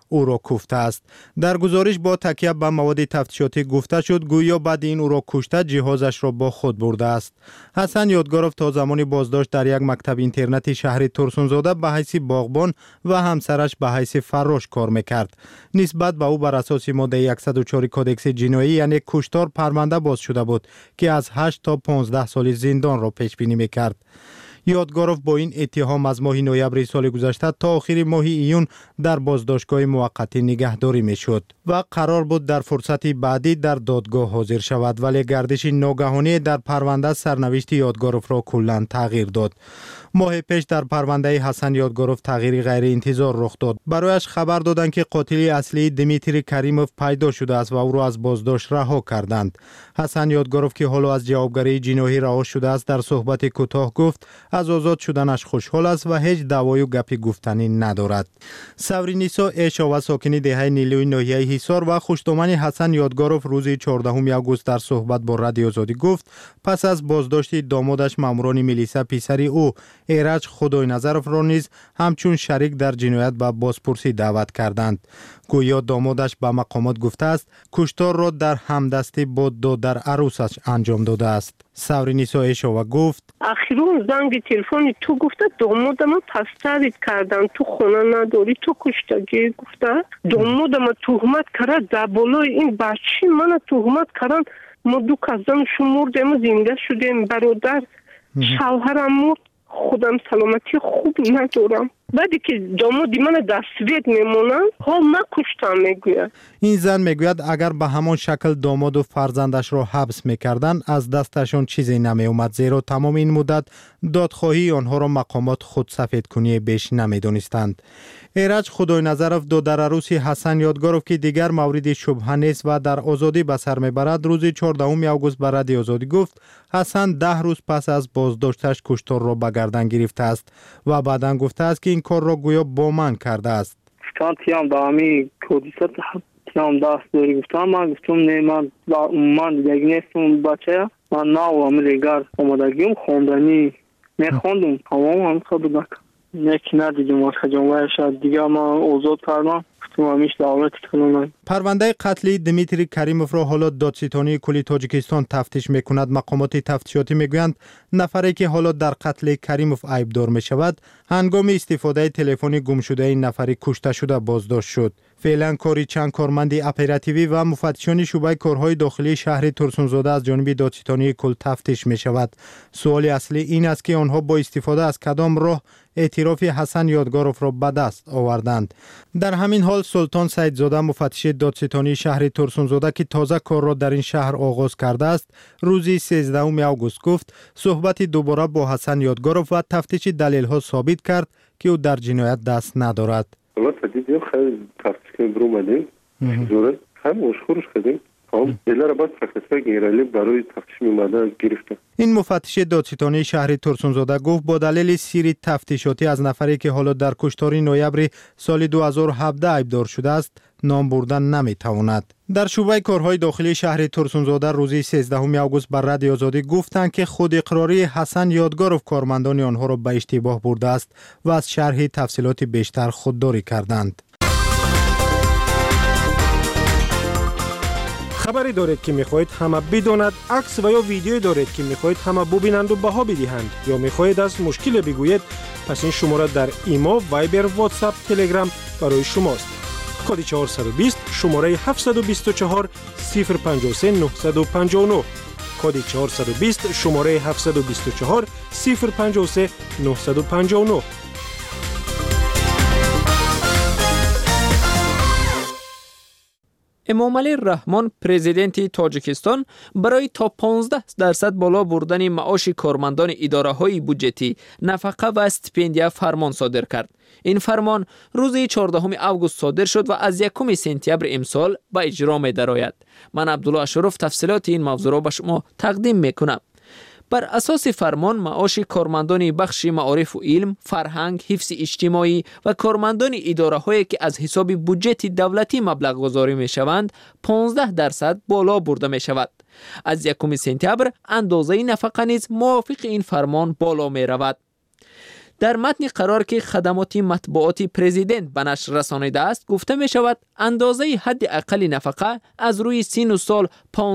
او را کوفته است. در گزارش با تکیه به مواد تفتیشاتی گفته شد گویا بعد این او را کشته جهازش را با خود برده است. حسن یادگاروف تا زمانی بازداشت در یک مکتب اینترنتی شهر ترسونزاده به حیث باغبان و همسرش به حیث فراش کار میکرد. نسبت به او بر اساس ماده 104 کدکس جنایی یعنی کشتار پرونده باز شده بود که از 8 تا 15 سال زندان را پیش بینی میکرد. یادگاروف با این اتهام از ماه نوامبر سال گذشته تا آخر ماه ایون در بازداشتگاه موقتی نگهداری میشد و قرار بود در فرصت بعدی در دادگاه حاضر شود، ولی گردش ناگهانی در پرونده سرنوشت یادگاروف را کلاً تغییر داد. ماه پیش در پرونده حسن یادگاروف تغییری غیر انتظار رخ داد. برایش خبر دادند که قاتل اصلی دمیتری کریموف پیدا شده است و او را از بازداشت رها کردند. حسن یادگاروف که حالا از جوابگری جنایی رها شده است در صحبت کوتاه گفت از آزاد شدنش خوشحال است و هیچ دعوای و گپی گفتنی ندارد. سورینیسا ایشاوا ساکن دهه نیلوی ناحیه حصار و خوشتومن حسن یادگاروف روز 14 آگوست در صحبت با رادیو آزادی گفت پس از بازداشت دامادش ماموران میلیسا پسری او ایرج خدای نظرف را نیز همچون شریک در جنایت به بازپرسی دعوت کردند. گویا دامادش به مقامات گفته است کشتار را در همدستی با دادر عروسش انجام داده است. سورینیسا ایشاوا گفت اخیرون زنگ تلفنی تو گفته دامادم تسترید کردن تو خونه نداری تو کشتگی گفته دامادم تهمت کرد در بالای این بچه من تهمت کردن ما دو کزن شمردیم زنده شدیم برادر شوهرم مرد خودم سلامتی خوب ندارم بعدی که دامادی من دستوید میمونن ها نکشتم میگوید. این زن میگوید اگر به همان شکل داماد و فرزندش را حبس میکردن از دستشان چیزی نمی اومد، زیرا تمام این مدت دادخواهی آنها را مقامات خود سفید کنی بیش نمیدونستند. ایرج خدای نظرف دادر عروسی حسن یادگاروف که دیگر مورد شبهه نیست و در آزادی به سر میبرد روز 14 آگوست به رادیو آزادی گفت حسن 10 روز پس از بازداشتش کشتار را به گردن گرفته است و بعداً گفته است که این کار را گویا با من کرده است. تیام دامی کودیست تیام دست داری گفتم من گفتم نه من یک نیستم بچه من ناو امریکار اومدگیم خوندنی نخوندم تمام خود بک یکی ندیدیم از خجامه شد دیگه ما اوزاد کردم پرونده قتل دمیتری کریموف را حالا دادستانی کلی تاجیکستان تفتیش میکند. مقامات تفتیشاتی میگویند نفری که حالا در قتل کریموف عیبدار می شود هنگام استفاده تلفن گم شده این نفری کشته شده بازداشت شد. فعلا کاری چند کارمند اپراتیوی و مفتشان شعبه کارهای داخلی شهر ترسونزاده از جانب دادستانی کل تفتیش می شود. سوال اصلی این است که آنها با استفاده از کدام راه اعتراف حسن یادگاروف را به دست آوردند. در همین حال سلطان سیدزاده مفتش دادستانی شهر ترسونزاده که تازه کار را در این شهر آغاز کرده است روز 13 آگوست گفت صحبت دوباره با حسن یادگاروف و تفتیش دلیل ها ثابت کرد که او در جنایت دست ندارد. والله تدیدیم خیلی تفتیش کنیم برو مدیم زوره خیلی مشخورش کردیم ایلا را باید فکرسه گیرالی برای تفتیش میمده گرفته. این مفتش دادستانی شهر ترسونزاده گفت با دلیل سیری تفتیشاتی از نفری که حالا در کشتار نوامبر سال 2017 عیبدار شده است نام بردن نمیتواند. در شعبه کارهای داخلی شهر ترسونزاده روز 13 آگوست بر رادیو آزادی گفتند که خود اقراری حسن یادگاروف کارمندان آنها را به اشتباه برده است و از شرح تفصیلات بیشتر خودداری کردند. خبری دارید که میخواهید همه بداند، عکس و یا ویدیویی دارید که میخواهید همه ببینند و بها بدهند یا میخواهید از مشکل بگویید، پس این شماره در ایما، وایبر، واتساپ، تلگرام برای شماست. کد 420 شماره 724 053 959 کد 420 شماره 724 053 959. امامعلی رحمان پرزیدنت تاجیکستان برای تا 15% بالا بردن معاش کارمندان اداره‌های بودجتی، نفقه و استیپندیه فرمان صادر کرد. این فرمان روز 14 آگوست صادر شد و از 1 سپتامبر امسال به اجرا می درآید. من عبدالله اشرف تفصیلات این موضوع را به شما تقدیم میکنم. بر اساس فرمان معاش کارمندان بخش معارف و علم، فرهنگ، حفظ اجتماعی و کارمندان اداره‌هایی که از حساب بودجت دولتی مبلغ گذاری می‌شوند 15% بالا برده می‌شود. از 1 سپتامبر اندازه نفقه نیز موافق این فرمان بالا می‌رود. در متن قرار که خدمات مطبوعاتی پرزیدنت به نشر رسانیده است گفته می شود اندازه حد اقل نفقه از روی سین و سال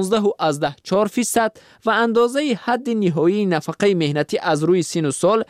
15.4% و اندازه حد نهایی نفقه مهنتی از روی سین و سال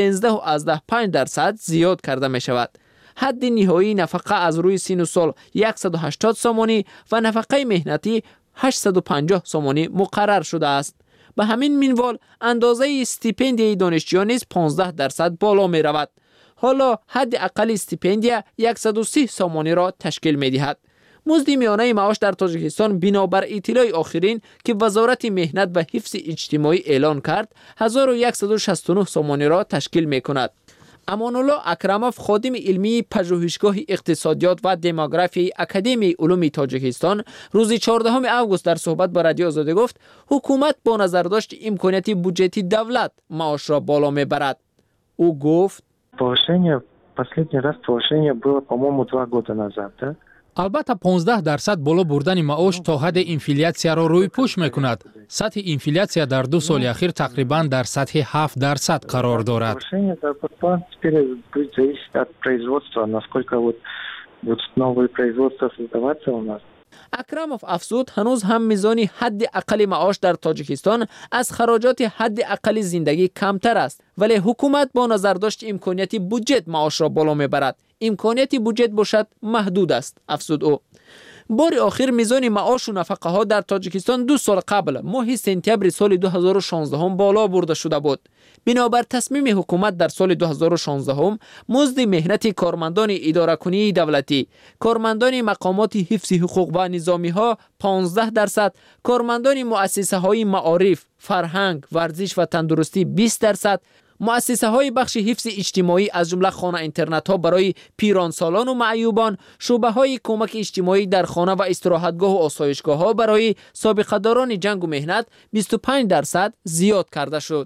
13.5% زیاد کرده می شود. حد نهایی نفقه از روی سین و سال 180 سومانی و نفقه مهنتی 850 سومانی مقرر شده است. به همین منوال اندازه استیپندیای دانشجویان نیز 15% بالا می رود. حالا حد اقل استیپندیا 130 سومانی را تشکیل می دهد. مزد میانه معاش در تاجیکستان بنابر اطلاع آخرین که وزارت مهنت و حفظ اجتماعی اعلان کرد 1169 سومانی را تشکیل می کند. امان الله اکرموف خادم علمی پژوهشگاه اقتصادیات و دموگرافی اکادمی علوم تاجیکستان روز 14 آگوست در صحبت با رادیو آزادی گفت حکومت با نظرداشت امکانات بودجتی دولت معاش را بالا میبرد. او گفت последний раз повышение было, по-моему, 2 года назад, да? البته 15% بالا بردن معاش تا حد انفلیاسیا را روی پوش میکند. سطح انفلیاسیا در 2 سال اخیر تقریبا در سطح 7% قرار دارد. Повышение зарплат теперь будет зависеть от производства, насколько будут новые производства создаваться у нас. اکرموف افزود هنوز هم میزان حد اقل معاش در تاجیکستان از خراجات حد اقل زندگی کمتر است، ولی حکومت با نظرداشت امکانیت بودجت معاش را بالا میبرد. امکانیت بودجت باشد محدود است، افزود او. بار آخر میزان معاش و نفقه ها در تاجیکستان 2 سال قبل ماه سپتامبر سال 2016 هم بالا برده شده بود. بنابر تصمیم حکومت در سال 2016 مزد مهنتی کارمندان اداره کنی دولتی، کارمندان مقامات حفظ حقوق و نظامی ها 15%، کارمندان مؤسسه های معارف، فرهنگ، ورزش و تندرستی 20%، مؤسسه های بخش حفظ اجتماعی از جمله خانه اینترنت ها برای پیرانسالان و معیوبان، شعبه های کمک اجتماعی در خانه و استراحتگاه و آسایشگاه ها برای سابقه داران جنگ و مهنت 25% زیاد کرده شد.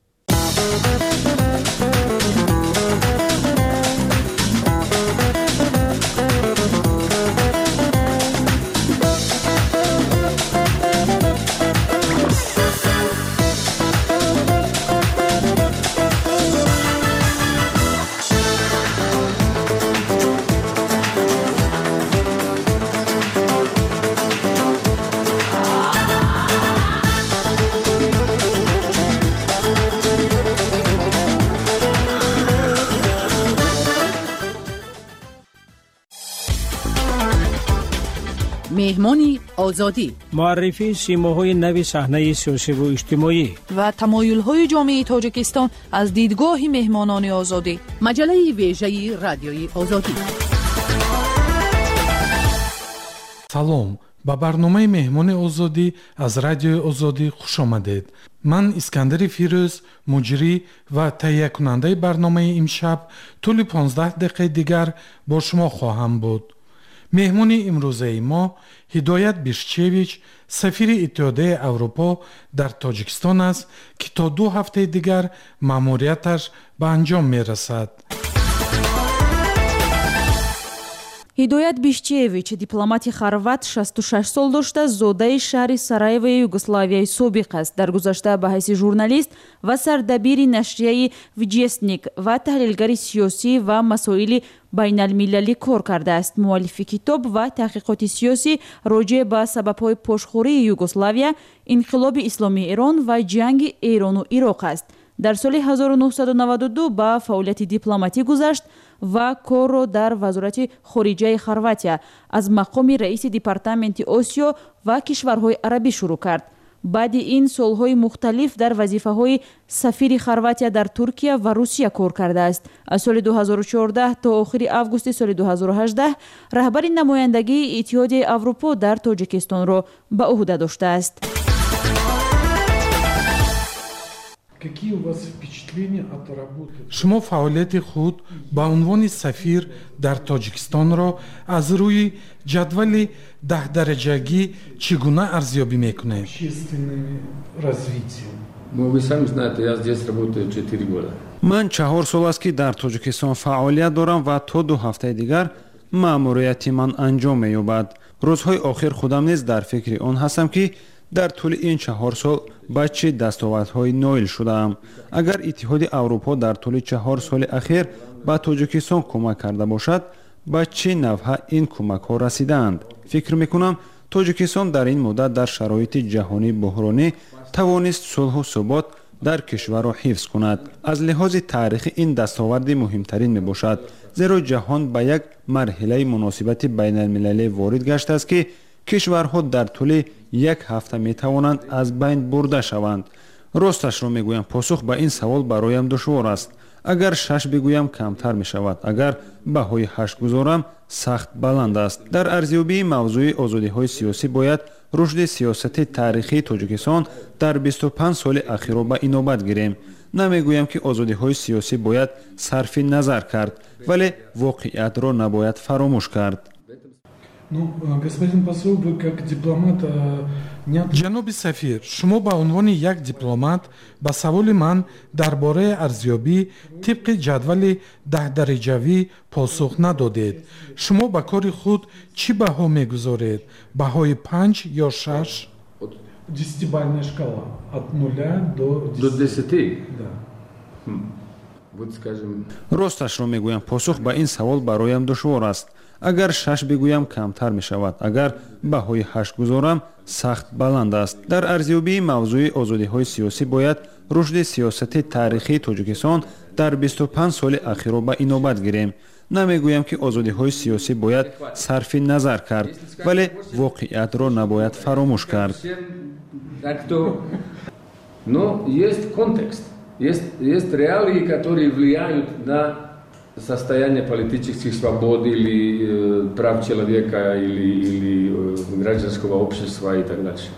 مهمانی آزادی، معرفی سیماهای نوی صحنه سیاسی و اجتماعی و تمایل‌های جامعه تاجیکستان از دیدگاه مهمانان آزادی. مجله ویژه رادیوی آزادی. سلام، با برنامه مهمان آزادی از رادیوی آزادی خوش آمدید. من اسکندر فیروز، مجری و تهیه کننده برنامه امشب طول 15 دقیقه دیگر با شما خواهم بود. مهمان امروزه ما هدایت بیرشچویچ، سفیر اتحادیه اروپا در تاجیکستان است که تا 2 هفته دیگر مأموریتش به انجام میرسد. هدایت بیشچیویچ دیپلماتی خروات 66 سال داشته، زاده شهر سارایوو یوگسلاویای سابق است. در گذشته به حیث ژورنالیست و سردبیر نشریه ویجیسنیک و تحلیلگر سیاسی و مسائل بین المللی کار کرده است. مؤلف کتاب و تحقیقات سیاسی راجع به سبب‌های پشتخوری یوگسلاویا، انقلاب اسلامی ایران و جنگ ایران و عراق است. در سال 1992 به فعالیت دیپلماتی گذشت و کار را در وزارت خارجه خرواتیا از مقام رئیس دپارتمنت آسیا و کشورهای عربی شروع کرد. بعد این سالهای مختلف در وظیفه‌های سفیر خرواتیا در ترکیه و روسیه کار کرده است. از سال 2014 تا آخر آگوست سال 2018 رهبر نمایندگی اتحادیه اروپا در تاجیکستان را به عهده داشته است. شما فعالیت خود با عنوان سفیر در تاجیکستان را از روی جدول 10 درجگی چگونه ارزیابی میکنید؟ من 4 سال است که در تاجیکستان فعالیت دارم و تا 2 هفته دیگر مأموریت من انجام می‌یابد. روزهای آخر خودم نیز در فکر آن هستم که در طول این 4 سال به چه دستاوردهای نایل شده‌ام. اگر اتحاد اروپا در طول 4 سال اخیر به تاجیکستان کمک کرده باشد، به چه نوع این کمک‌ها رسیدند؟ فکر می‌کنم تاجیکستان در این مدت در شرایط جهانی بحرانی توانست صلح و ثبات در کشور را حفظ کند. از لحاظ تاریخی این دستاورد مهمترین میباشد، زیرا جهان به یک مرحله مناسبت بین المللی وارد گشته است که کشورها در طول 1 هفته میتوانند از بین برده شوند. راستش را میگویم پاسخ به این سوال برایم دشوار است. اگر 6 بگویم کمتر می شود، اگر بهای 8 گذارم سخت بلند است. در ارزیابی موضوع آزادی های سیاسی باید رشد سیاست تاریخی تاجیکستان در 25 سال اخیر را به اینابت گیریم. نمیگویم که آزادی های سیاسی باید صرف نظر کرد، ولی واقعیت را نباید فراموش کرد. ҷаноби сафир, шумо ба унвони як дипломат ба саволи ман дар бораи арзёбӣ тибқи ҷадвали 10-дараҷавӣ посух надодед. Шумо ба кори худ чӣ баҳо мегузоред? Баҳои 5 ё 6? Десятибалльная шкала от 0 до 10. Да. Вот скажем. Росташро мегӯям, посух ба ин савол бароям душвор аст. Агар 6 бигӯям камтар мешавад, агар баҳои 8 гузорам сахт баланд аст. Дар арзёбии мавзӯи озодиҳои сиёсӣ бояд рушди сиёсати таърихии Тоҷикистон дар 25 соли ахирро ба инобат гирем. намегӯям ки озодиҳои сиёсӣ бояд сарфи назар кард, вале воқеиятро набояд фаромӯш кард. Но есть контекст, есть реалии, которые влияют на состояние политических свобод или прав человека, или гражданского общества и так дальше.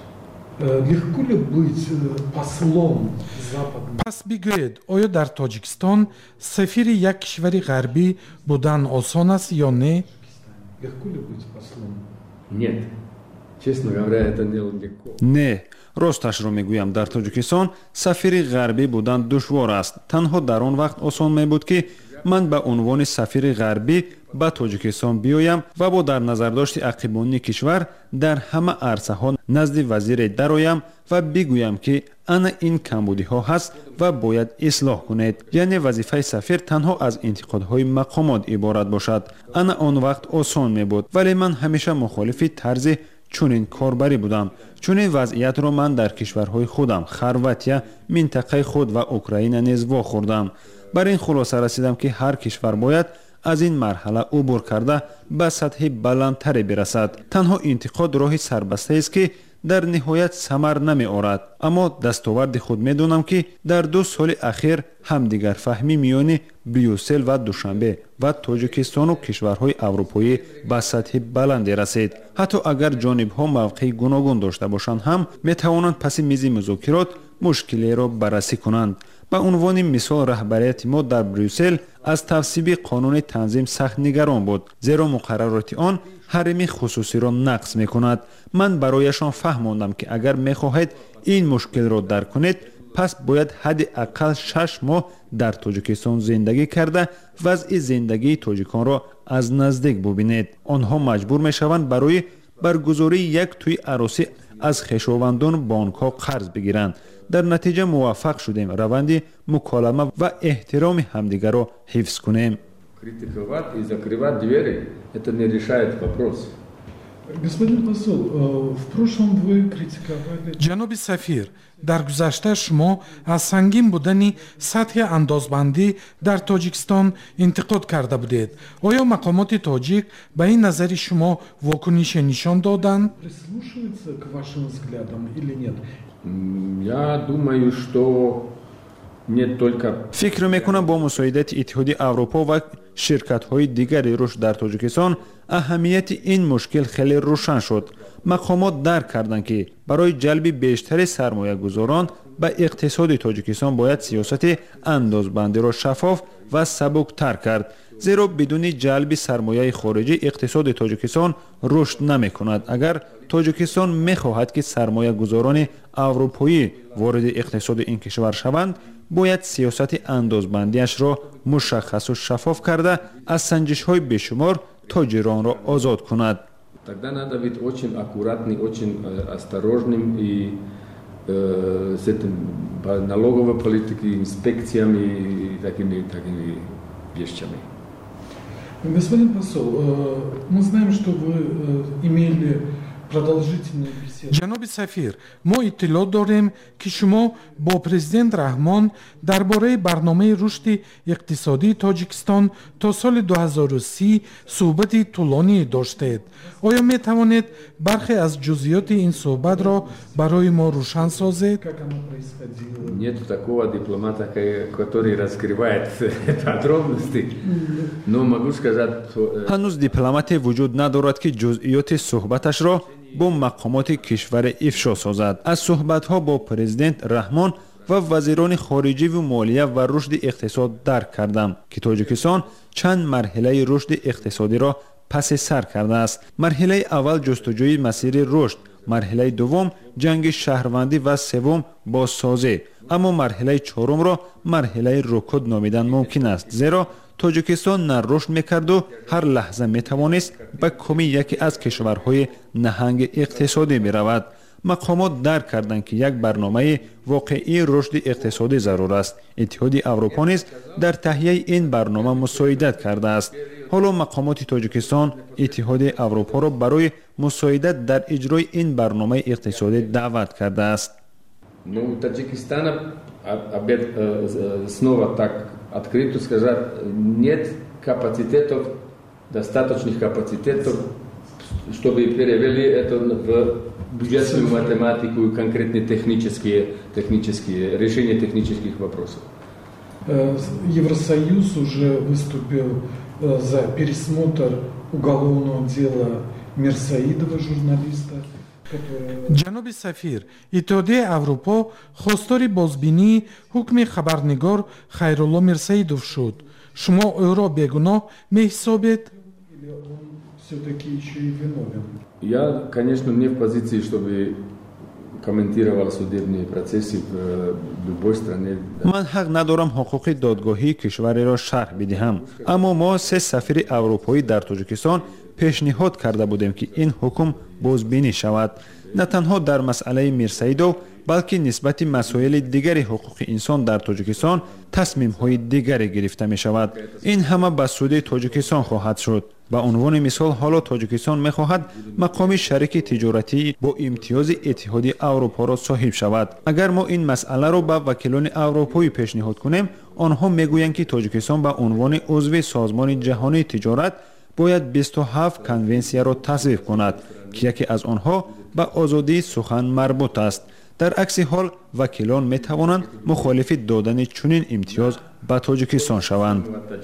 Легко ли быть послом Запада? Пас бигӯед, оё дар Тоҷикистон сафири як кишвари ғарбӣ будан осон аст ё не? Легко ли быть послом? Нет. Честно говоря, это не легко. Не, росташро мегӯям, дар Тоҷикистон сафири ғарбӣ будан душвор аст. Танҳо дар он вақт осон мебуд ки ман ба унвони сафири ғарбӣ ба Тоҷикистон биёям ва бо дар назардошти ақибонии кишвар дар ҳама арсаҳо назди вазире дароям ва бигӯям ки ана ин камбудиҳо ҳаст ва бояд ислоҳ кунед. яъне вазифаи сафир танҳо аз интиқодҳои мақомот иборат бошад. ана он вақт осон мебуд, вале ман ҳамеша мухолифи тарзи чунин корбарӣ будам. чунин вазъиятро ман дар кишварҳои худам, Хорватия, минтақаи худ ва Украина низ вохӯрдам. бар ин хулоса расидам ки ҳар кишвар бояд аз ин марҳала убур карда ба сатҳи баландтаре бирасад. танҳо интиқод роҳи сарбастаест ки дар ниҳоят самар намеорад. аммо дастоварди худ медонам ки дар 2 соли ахир ҳамдигарфаҳмӣ миёни Брюссел ва Душанбе ва Тоҷикистону кишварҳои аврупоӣ ба сатҳи баланде расид. ҳатто агар ҷонибҳо мавқеи гуногун дошта бошанд ҳам метавонанд паси мизи музокирот мушкилеро баррасӣ кунанд. ба унвони мисол раҳбарияти мо дар Брюссел аз тавсиби қонуни танзим сахт нигарон буд, зеро муқаррароти он ҳарими хусусиро нақс мекунад. ман барояшон фаҳмондам ки агар мехоҳед ин мушкилро дарк кунед, пас бояд ҳадди ақал 6 моҳ дар Тоҷикистон зиндагӣ карда вазъи зиндагии тоҷиконро аз наздик бубинед. онҳо маҷбур мешаванд барои баргузории як тӯи аросӣ аз хешовандон бонкҳо қарз бигиранд. дар натиҷа муваффақ шудем раванди муколама ва эҳтироми ҳамдигарро ҳифз кунем. Критиковать и закрывать двери – это не решает вопрос. Господин посол, в прошлом вы критиковали... ҷаноби сафир, дар гузашта шумо аз сангин будани сатҳи андозбандӣ дар Тоҷикистон интиқод карда будед. оё мақомоти тоҷик ба ин назари шумо вокунише нишон доданд? Прислушиваются к вашим взглядам или нет? Я думаю, что не только... фикр мекунам бо мусоидати иттиҳоди аврупо ва ширкатҳои дигари рушд дар Тоҷикистон аҳамияти ин мушкил хеле рӯшан шуд. мақомот дарк карданд ки барои ҷалби бештари сармоягузорон ба иқтисоди Тоҷикистон бояд сиёсати андозбандиро шаффоф ва сабуктар кард, зеро бидуни ҷалби сармояи хориҷӣ иқтисоди Тоҷикистон рушд намекунад. агар Тоҷикистон мехоҳад ки сармоягузорони аврупоӣ вориди иқтисоди ин кишвар шаванд, бояд сиёсати андозбандиашро мушаххасу шаффоф карда аз санҷишҳои бешумор тоҷиронро озод кунад. Тогда надо быть очень аккуратным, очень осторожным и с этим налоговой политикой, инспекциями и такими вещами. Господин посол, мы знаем, что вы имели продолжительную беседу. ҷаноби сафир, мо иттилоъ дорем ки шумо бо президент раҳмон дар бораи барномаи рушди иқтисодии тоҷикистон то соли 2030 суҳбати тӯлоние доштед. оё метавонед бархе аз ҷузъиёти ин суҳбатро барои мо рӯшан созед? Нет такого дипломата, который раскрывает подробности, но могу сказать, что... ҳанӯз дипломате вуҷуд надорад ки ҷузъиёти суҳбаташро бо мақомоти кишваре ифшо созад. аз суҳбатҳо бо президент раҳмон ва вазирони хориҷиву молия ва рушди иқтисод дарк кардам ки тоҷикистон чанд марҳилаи рушди иқтисодиро паси сар кардааст. марҳилаи аввал ҷустуҷӯи масири рушд, марҳилаи дуввум ҷанги шаҳрвандӣ ва севум бозсозӣ. аммо марҳилаи чорумро марҳилаи рукуд номидан мумкин аст, зеро тоҷикистон на рушд мекарду ҳар лаҳза метавонист ба кӯми яке аз кишварҳои наҳанги иқтисодӣ биравад. мақомот дарк карданд ки як барномаи воқеии рушди иқтисодӣ зарур аст. иттиҳоди аврупо низ дар таҳияи ин барнома мусоидат кардааст. ҳоло мақомоти тоҷикистон иттиҳоди аврупоро барои мусоидат дар иҷрои ин барномаи иқтисодӣ даъват кардааст. Ну, Таджикистан снова так открыто сказать, нет капацитетов, достаточных капацитетов, чтобы перевели это в бюджетную математику и конкретные технические решения технических вопросов. Евросоюз уже выступил за пересмотр уголовного дела Мирсаидова, журналиста. ҷаноби сафир, иттиҳодияи аврупо хостори бозбинии ҳукми хабарнигор Хайрулло Мирсаидов шуд. шумо ӯро бегуноҳ меҳисобед? Я, конечно, не в позиции, чтобы комментировал судебные процессы в любой стране. ман ҳақ надорам ҳуқуқи додгоҳии кишвареро шарҳ бидиҳам, аммо мо се сафири аврупоӣ дар тоҷикистон пешниҳод карда будем ки ин ҳукм бозбинӣ шавад, на танҳо дар масъалаи Мирсаидов, балки нисбати масоили дигари ҳуқуқи инсон дар тоҷикистон тасмимҳои дигаре гирифта мешавад. ин ҳама ба суди тоҷикистон хоҳад шуд. ба унвони мисол, ҳоло тоҷикистон мехоҳад мақоми шарики тиҷоратӣ бо имтиёзи иттиҳоди аврупоро соҳиб шавад. агар мо ин масъаларо ба вакилони аврупоӣ пешниҳод кунем, онҳо мегӯянд ки тоҷикистон ба унвони узви созмони ҷаҳонии тиҷорат бояд 27 конвенсияро тасвиб кунад ки яке аз онҳо ба озодии сухан марбут аст. дар акси ҳол вакилон метавонанд мухолифи додани чунин имтиёз ба тоҷикистон шаванд.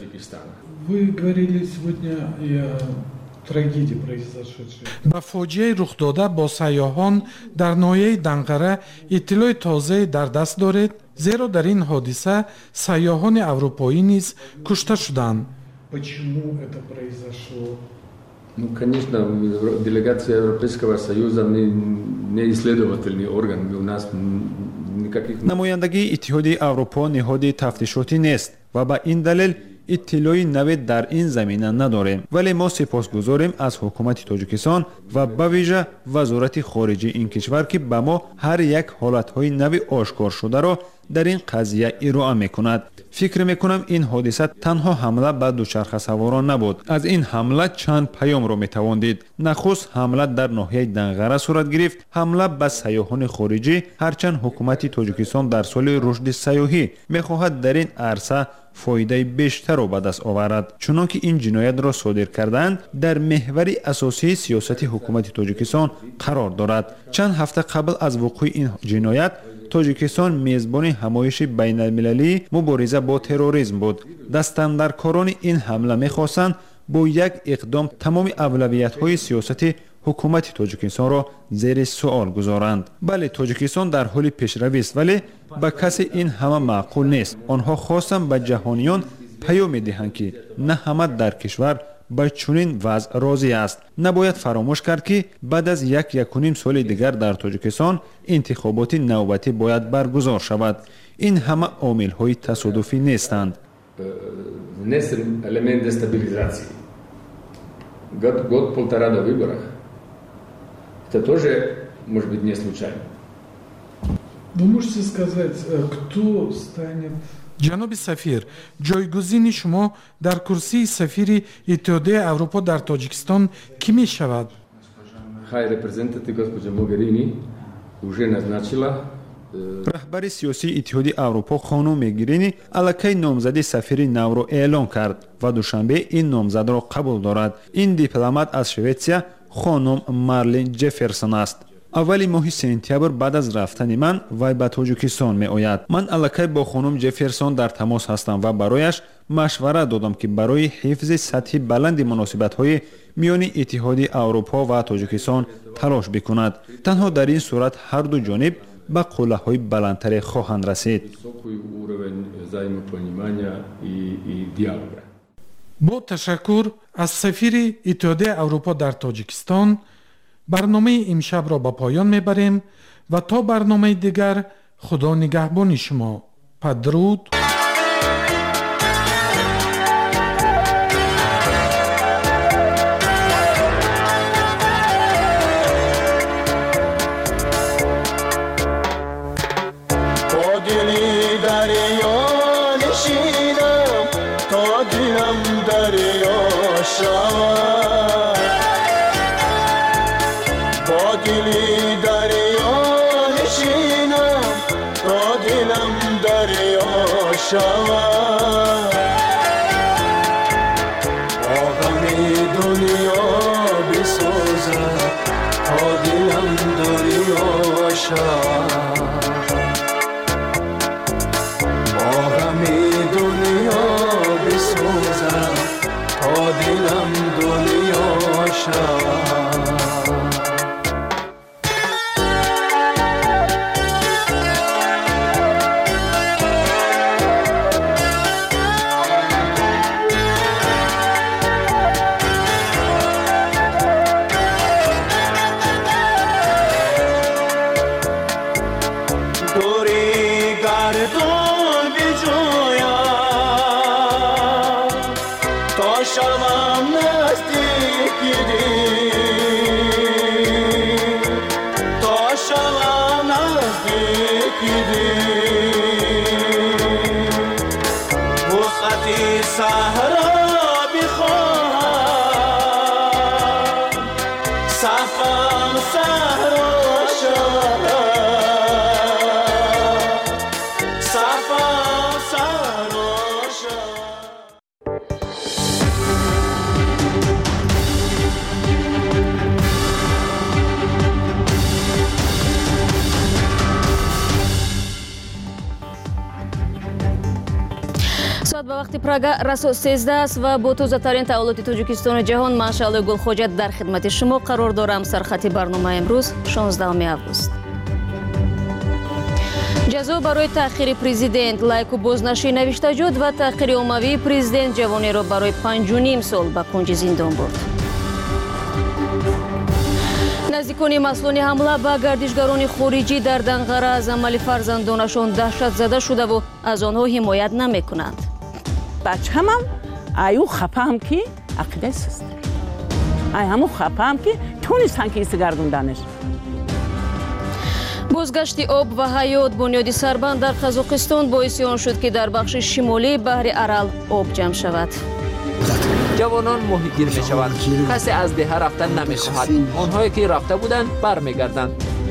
Вы говорили сегодня о трагедии, произошедшей. Ба фоҷиаи рухдода бо сайёҳон дар ноҳияи Данғара иттилои тозае дар даст доред, зеро дар ин ҳодиса сайёҳони аврупоӣ низ кушта шуданд. Почему это произошло? Ну, конечно, делегация Европейского Союза не исследовательный орган, у нас никаких... намояндагии иттиҳоди аврупо ниҳоди тафтишотӣ нест ва ба ин далел иттилои наве дар ин замина надорем, вале мо сипосгузорем аз ҳукумати тоҷикистон ва ба вижа вазорати хориҷии ин кишвар ки ба мо ҳар як ҳолатҳои нави ошкоршударо дар ин қазия ироа мекунад. фикр мекунам ин ҳодиса танҳо ҳамла ба дучархасаворон набуд. аз ин ҳамла чанд паёмро метавон дид. нахуст ҳамла дар ноҳияи Данғара сурат гирифт, ҳамла ба сайёҳони хориҷӣ, ҳарчанд ҳукумати тоҷикистон дар соли рушди сайёҳӣ мехоҳад дар ин арса фоидаи бештарро ба даст оварад. чунон ки ин ҷиноятро содир кардаанд, дар меҳвари асосии сиёсати ҳукумати тоҷикистон қарор дорад. чанд ҳафта қабл аз вуқӯи ин ҷиноят тоҷикистон мезбони ҳамоиши байналмилалии мубориза бо терроризм буд. дастандаркорони ин ҳамла мехостанд бо як иқдом тамоми авлавиятҳои сиёсати ҳукумати тоҷикистонро зери суол гузоранд. бале, тоҷикистон дар ҳоли пешравист, вале ба каси ин ҳама маъқул нест. онҳо хостанд ба ҷаҳониён паёме диҳанд ки на ҳама дар кишвар ба чунин вазъ розӣ аст. набояд фаромӯш кард ки баъд аз 1.5 соли дигар дар тоҷикистон интихоботи навбатӣ бояд баргузор шавад. ин ҳама омилҳои тасодуфӣ нестанд. Внесен элемент дестабилизации. Год-полтора до выборов. Это тоже, может быть, не случайно. Вы можете сказать, кто станет... ҷаноби сафир, ҷойгузини шумо дар курсии сафири Иттиҳодияи Аврупо дар Тоҷикистон кӣ мешавад? High representative госпожа Могерини уже назначила раҳбари сиёсии иттиҳоди Аврупо хонум Могерини аллакай номзади сафири навро эълон кард ва душанбе ин номзадро қабул дорад. Ин дипломат аз Шветсия хонум Марлин Ҷефферсон аст. аввали моҳи сентябр баъд аз рафтани ман вай ба Тоҷикистон меояд. Ман аллакай бо хонум Ҷефферсон дар тамос ҳастам ва барояш машвара додам ки барои ҳифзи сатҳи баланди муносибатҳои миёни Иттиҳоди Аврупо ва Тоҷикистон талош бикунад. Танҳо дар ин сурат ҳарду ҷониб ба қуллаҳои баландтаре хоҳанд расид. бо ташаккур аз сафири Иттиҳодияи Аврупо дар Тоҷикистон барномаи имшабро ба поён мебарем ва то барномаи дигар худо нигаҳбони шумо. Падруд. Прага расо 13 аст ва бо тозатарин таҳвилоти Тоҷикистону ҷаҳон ман Шаълои Гулхоҷат дар хидмати шумо қарор дорам. Сархати барнома имрӯз 16 август. ҷазо барои таъхири президент, лайку бознашии навиштаҷот ва таъхири оммавии президент ҷавонеро барои 5.5 сол ба кунҷи зиндон бурд. наздикони маслони ҳамла ба гардишгарони хориҷӣ дар Данғара аз амали фарзандонашон даҳшатзада шудаву аз онҳо ҳимоят намекунанд. бачаҳамам аю хапаам ки ақидаи суст ай ҳамун хапаам ки тонистан ки иси гардонданаш. бозгашти об ва ҳаёт бунёди сарбанд дар Қазоқистон боиси он шуд ки дар бахши шимолии баҳри Арал об ҷамъ шавад. ҷавонон моҳигир мешаванд. касе аз деҳа рафтан намехоҳад. онҳое ки рафта буданд бармегарданд.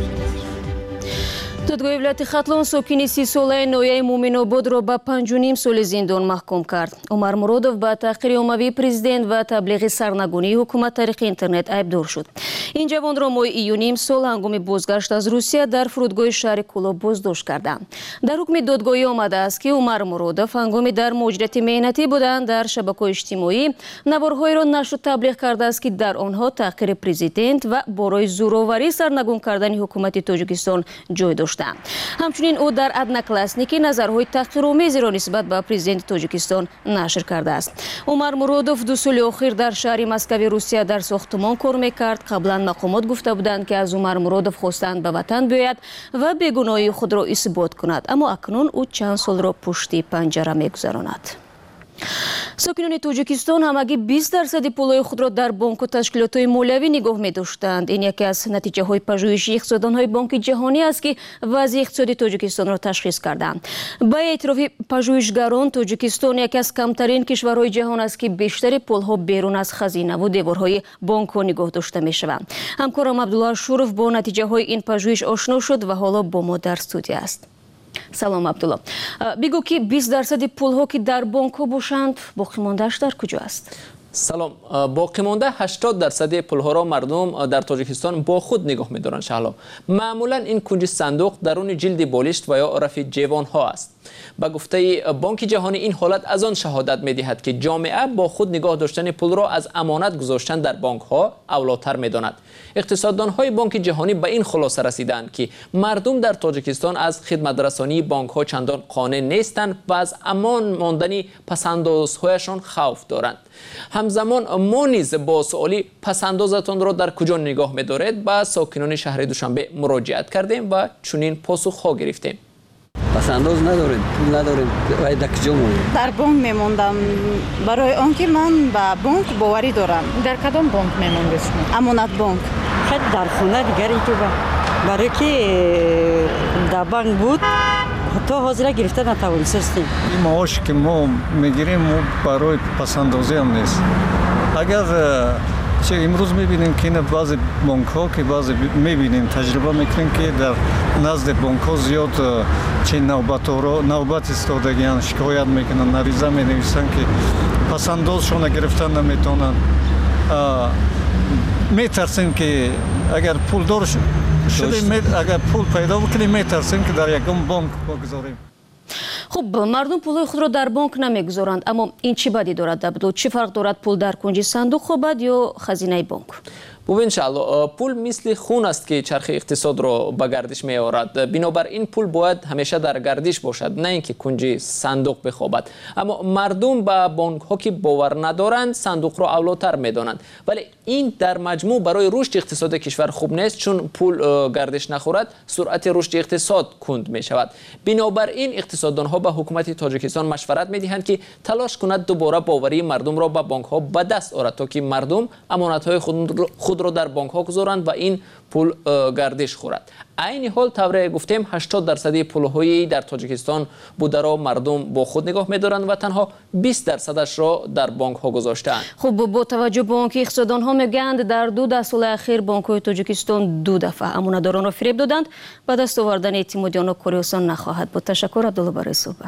додгоҳи вилояти Хатлон сокини 30-солаи ноҳияи Муъминободро ба 5.5 соли зиндон маҳкум кард. Умар Муродов ба таъхири оммавии президент ва таблиғи сарнагунии ҳукумат тариқи интернет айбдор шуд. ин ҷавонро моҳи июни имсол ҳангоми бозгашт аз Русия дар фурудгоҳи шаҳри Кулоб боздошт карданд. дар ҳукми додгоҳӣ омадааст ки Умар Муродов ҳангоми дар муҳоҷирати меҳнатӣ буданд дар шабакаҳои иҷтимоӣ наворҳоеро нашу таблиғ кардааст ки дар онҳо таъхири президент ва борои зӯроварӣ сарнагун кардани ҳукумати Тоҷикистон ҷой дошт. ҳамчунин ӯ дар одноклассники назарҳои таҳқиромезеро нисбат ба президенти Тоҷикистон нашр кардааст. Умар Муродов 2 соли охир дар шаҳри Москваи Русия дар сохтумон кор мекард. қаблан мақомот гуфта буданд ки аз Умар Муродов хостанд ба ватан биёяд ва бегуноҳии худро исбот кунад, аммо акнун ӯ чанд солро пушти панҷара мегузаронад. ساکنان تاجیکستان همگی 20% پولهای خود را در بانک و تشکیلات‌های مالیوی نگاه می‌داشتند. این یکی از نتیجه‌های پژوهشی اقتصاددان‌های بانک جهانی است که وضع اقتصادی تاجیکستان را تشخیص کردند. با اعتراف پژوهشگران، تاجیکستان یکی از کمترین کشورهای جهان است که بیشتر پولها بیرون از خزینه و دیوارهای بانک‌ها نگاه داشته می‌شوند. همکارم عبدالله شورف با نتیجه‌های این پژوهش آشنا شد و حالا با ما در استودیو است. سلام عبدالله، بگو که 20% پولها که در بانک ها باشند باقی مانده‌اش در کجا است؟ سلام، باقی مانده 80% پولها را مردم در تاجیکستان با خود نگاه می‌دارند. شهلا معمولا این کنج صندوق درون جلد بالشت و یا رف جیوان ها است. با گفته بانک جهانی این حالت از آن شهادت می‌دهد که جامعه با خود نگاه داشتن پول را از امانت گذاشتن در بانک ها اولاتر می‌داند. اقتصاددان های بانک جهانی به این خلاصه رسیدند که مردم در تاجیکستان از خدمترسانی بانک ها چندان قانع نیستند و از امان ماندن پس‌اندازهایشان خوف دارند. همزمان ما نیز با سوالی پس‌اندازتان را در کجا نگاه می‌دارید با ساکنان شهر دوشنبه مراجعت کردیم و چنین پاسخ‌ها گرفتیم. پس‌انداز نداریم، پول نداریم، باید در کجا مونیم؟ در بانک میموندم برای آنکه من به بانک باوری دارم. در کدام بانک میموندید شما؟ امانت بانک. خیلی در خونه دیگری تو برای که در بانک بود تا حاضر گرفته نتوانستیم. این معاش که ما میگیریم برای پس‌اندازی هم نیست. اگر چه امروز میبینیم که این بعضی بانک ها که بعضی میبینیم تجربه میکنیم که در نزد بانک ها زیاد چه نوبت ایستادگیان شکایت میکنن، نریزه مینویسن که پس‌اندازشون گرفتن نمیتونن. میترسیم که اگر پول دار شدیم، اگر پول پیدا بکنیم میترسیم که در یکم بانک بگذاریم. خب مردم پولهای خود را در بانک نمیگذارند، اما این چی بدی دارد عبدو؟ چی فرق دارد پول در کنج صندوق خوبد یا خزینه بانک؟ ببین شهلا، پول مثل خون است که چرخ اقتصاد را به گردش می آورد. بنابراین پول باید همیشه در گردش باشد، نه اینکه کنج صندوق بخوابد. اما مردم به بانک ها که باور ندارند صندوق را اولاتر می دانند، ولی این در مجموع برای رشد اقتصاد کشور خوب نیست، چون پول گردش نخورد سرعت رشد اقتصاد کند می شود. بنابراین اقتصاددان ها به حکومت تاجیکستان مشورت می دهند که تلاش کند دوباره باوری مردم را به بانک ها به دست آورد تا که مردم امانت های خود را در بانک ها گذارند و این پول گردش خورد. عین حال طور گفتیم 80% پول‌های در تاجیکستان بوده را مردم با خود نگاه می‌دارند و تنها 20% را در بانک ها گذاشتند. خب با توجه به آنکه اقتصاددان ها میگویند در 2 سال اخیر بانک های تاجیکستان 2 دفعه امانتداران را فریب دادند، به دست آوردن اعتمادیان کاری آسان نخواهد بود. تشکر عبدالله برای صحبت.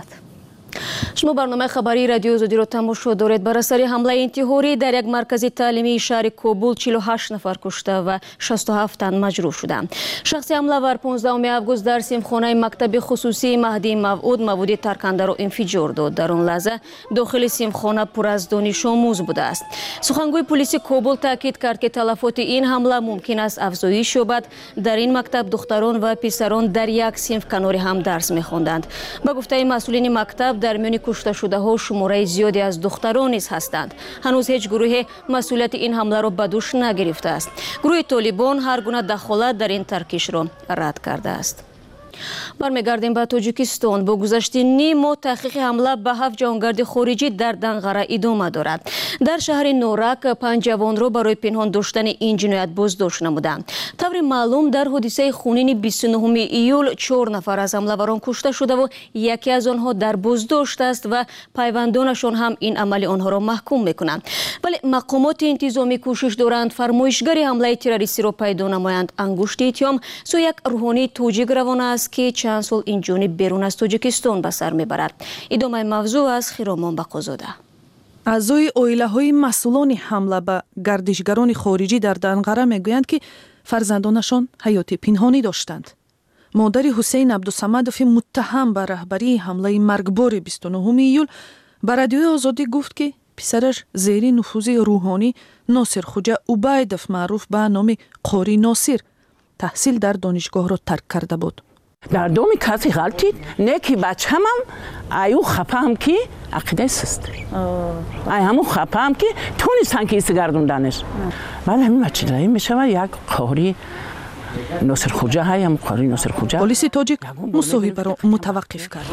شما برنامه خبری رادیو آزادی را تماشا دارید. بر اثر حمله انتحاری در یک مرکز تعلیمی شهر کابل 48 نفر کشته و 67 تن مجروح شدند. شخص حمله‌ور 15 آگوست در سیمخانه مکتب خصوصی مهدی موعود مواد ترکنده را انفجار داد. در آن لحظه داخل سیمخانه پر از دانش آموز بوده است. سخنگوی پلیس کابل تاکید کرد که تلفات این حمله ممکن است افزایش یابد. در این مکتب دختران و پسران در یک صنف کنار هم درس می‌خواندند. با گفته مسئولین مکتب در میان کشته شده ها شماره زیادی از دختران نیز هستند. هنوز هیچ گروه مسئولیت این حمله را به دوش نگرفته است. گروه طالبان هر گونه دخالت در این ترکیش را رد کرده است. برمیگردیم به تاجیکستان. با گذشت نیم ماه تحقیق حمله به 7 جهانگرد خارجی در دنغره ادامه دارد. در شهر نورک 5 جوان را برای پنهان داشتن این جنایت بازداشت نمودند. طور معلوم در حادثه خونین 29 ایول 4 نفر از حمله‌وران کشته شده و یکی از آنها در بازداشت است و پیوندانشان هم این عمل آنها را محکوم می‌کنند. ولی مقامات انتظامی کوشش دارند فرمایشگر حمله تروریستی را پیدا نمایند. انگشت اتهام سوی یک روحانی تاجیک روانه است که چند سال این جانب بیرون از تاجیکستان به سر میبرد. ادامه موضوع از خیرامان بقازاده. اعضای عائله‌های مسئولان حمله به گردشگران خارجی در دنغره میگویند که فرزندانشان حیات پنهانی داشتند. مادر حسین عبدالصمدوف متهم به رهبری حمله مرگبار 29 ایول به رادیوی آزادی گفت که پسرش زیر نفوذ روحانی ناصر خوجه عبیدوف معروف به نام قاری ناصر تحصیل در دانشگاه را ترک کرده بود. در دوم کسی غلطید نه که بچه هم ایو خفهم که عقیده سستری ای همون خفهم که تونستن که ایست گردوندنش ولی همین بچه دایی میشه و یک قاری ناصر خوجا هایم قاری ناصر خوجا پلیس تاجیک مصاحبه را متوقف کرد.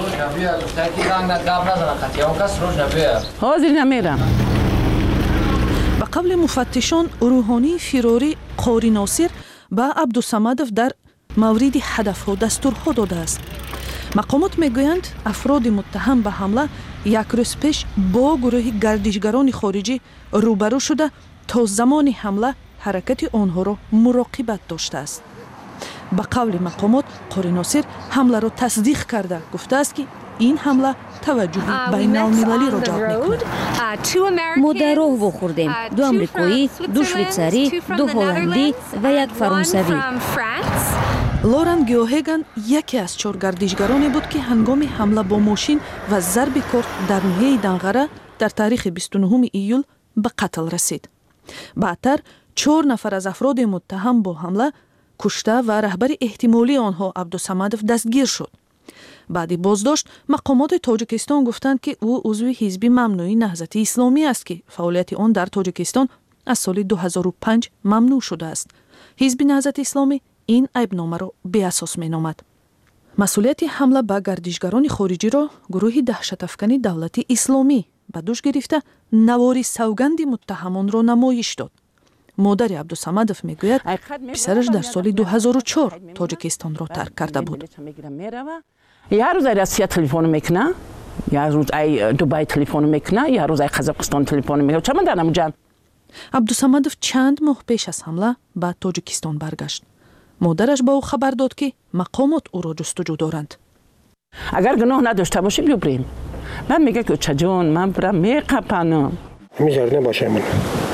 حاضر نمیرم. به قول مفتشان روحانی فراری قاری ناصر به عبدالصمدов در مورد هدفها دستورها داده است. مقامات میگویند افراد متهم به حمله یک روز پیش با گروه گردشگران خارجی روبرو شده تا زمان حمله حرکت آنها را مراقبت داشته است. به قول مقامات قاری ناصر حمله را تصدیق کرده گفته است که این حمله توجه بین المللی را جلب می‌کند. ما در راه واخوردیم. 2 امریکایی، 2 شویتزاری، 2 هلندی و 1 فرانسوی. لورن گیوهگان یکی از 4 گردشگرانی بود که هنگام حمله با ماشین و ضرب کارت در ناحیه دنغره در تاریخ 29 ایول به قتل رسید. بعدتر 4 نفر از افراد متهم با حمله کشته و رهبر احتمالی آنها عبدالصمدов دستگیر شد. بعد بازداشت مقامات تاجیکستان گفتند که او عضو حزب ممنوعه نهضت اسلامی است که فعالیت آن در تاجیکستان از سال 2005 ممنوع شده است. حزب نهضت اسلامی این عیبنامه را بی اساس مینامد. مسئولیت حمله به گردشگران خارجی را گروه دهشت‌افکن دولت اسلامی به دوش گرفته نوار سوگند متهمان را نمایش داد. مادر عبدالصمدов میگوید پسرش در سال 2004 تاجیکستان را ترک کرده بود. یه روز از روسیه تلفن میکنه، یه روز از دبی تلفن میکنه، یه روز از قزاقستان تلفن میکنه. چه من دارم جان؟ عبدالصمدov چند ماه پیش از حمله به تاجیکستان برگشت. مادرش به او خبر داد که مقامات او را جستجو دارند. اگر گناه نداشته باشه بیا بریم. من میگه که چجون من برم میقپنم. میذاره باشه من.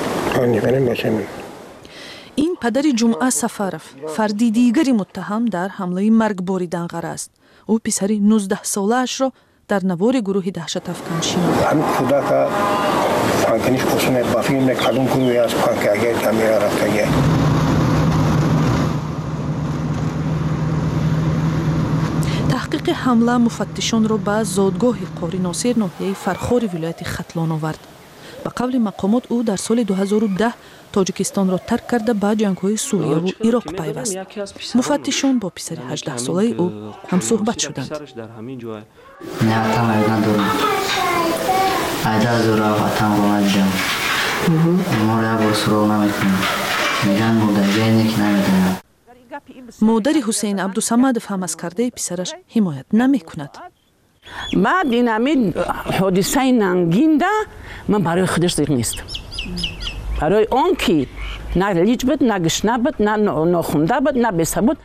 این پدر جمعه سفرف فردی دیگری متهم در حمله مرگباری دنغره است. او پسر 19 ساله اش را در نوار گروه دهشت افکن شناخت. همین خدا که پانکنیش پسونه با فیلم کدوم گروهی از پانکاگر کامیرا رفته. تحقیق حمله مفتشان را به زادگاه قاری ناصر ناحیه فرخار ولایت ختلان آورد. به قول مقامات او در سال 2010 تاجیکستان را ترک کرده به جنگ‌های سوریه و عراق پیوست. مفتشان با پسر 18 ساله او هم صحبت شدند. نه وطن ندارم. ایده زورا وطن رو ندارم. ما را با سرو نمیکنم. میگن مدرگه که نمیدونم. مادر حسین عبدالصمدov هم از کرده پسرش حمایت نمیکند. بعد این همین حادثه ننگین من برای خودش دیگه نیست. برای آن که نه لیج بود، نه گشنه بود، نه ناخونده بود، نه بسه بود.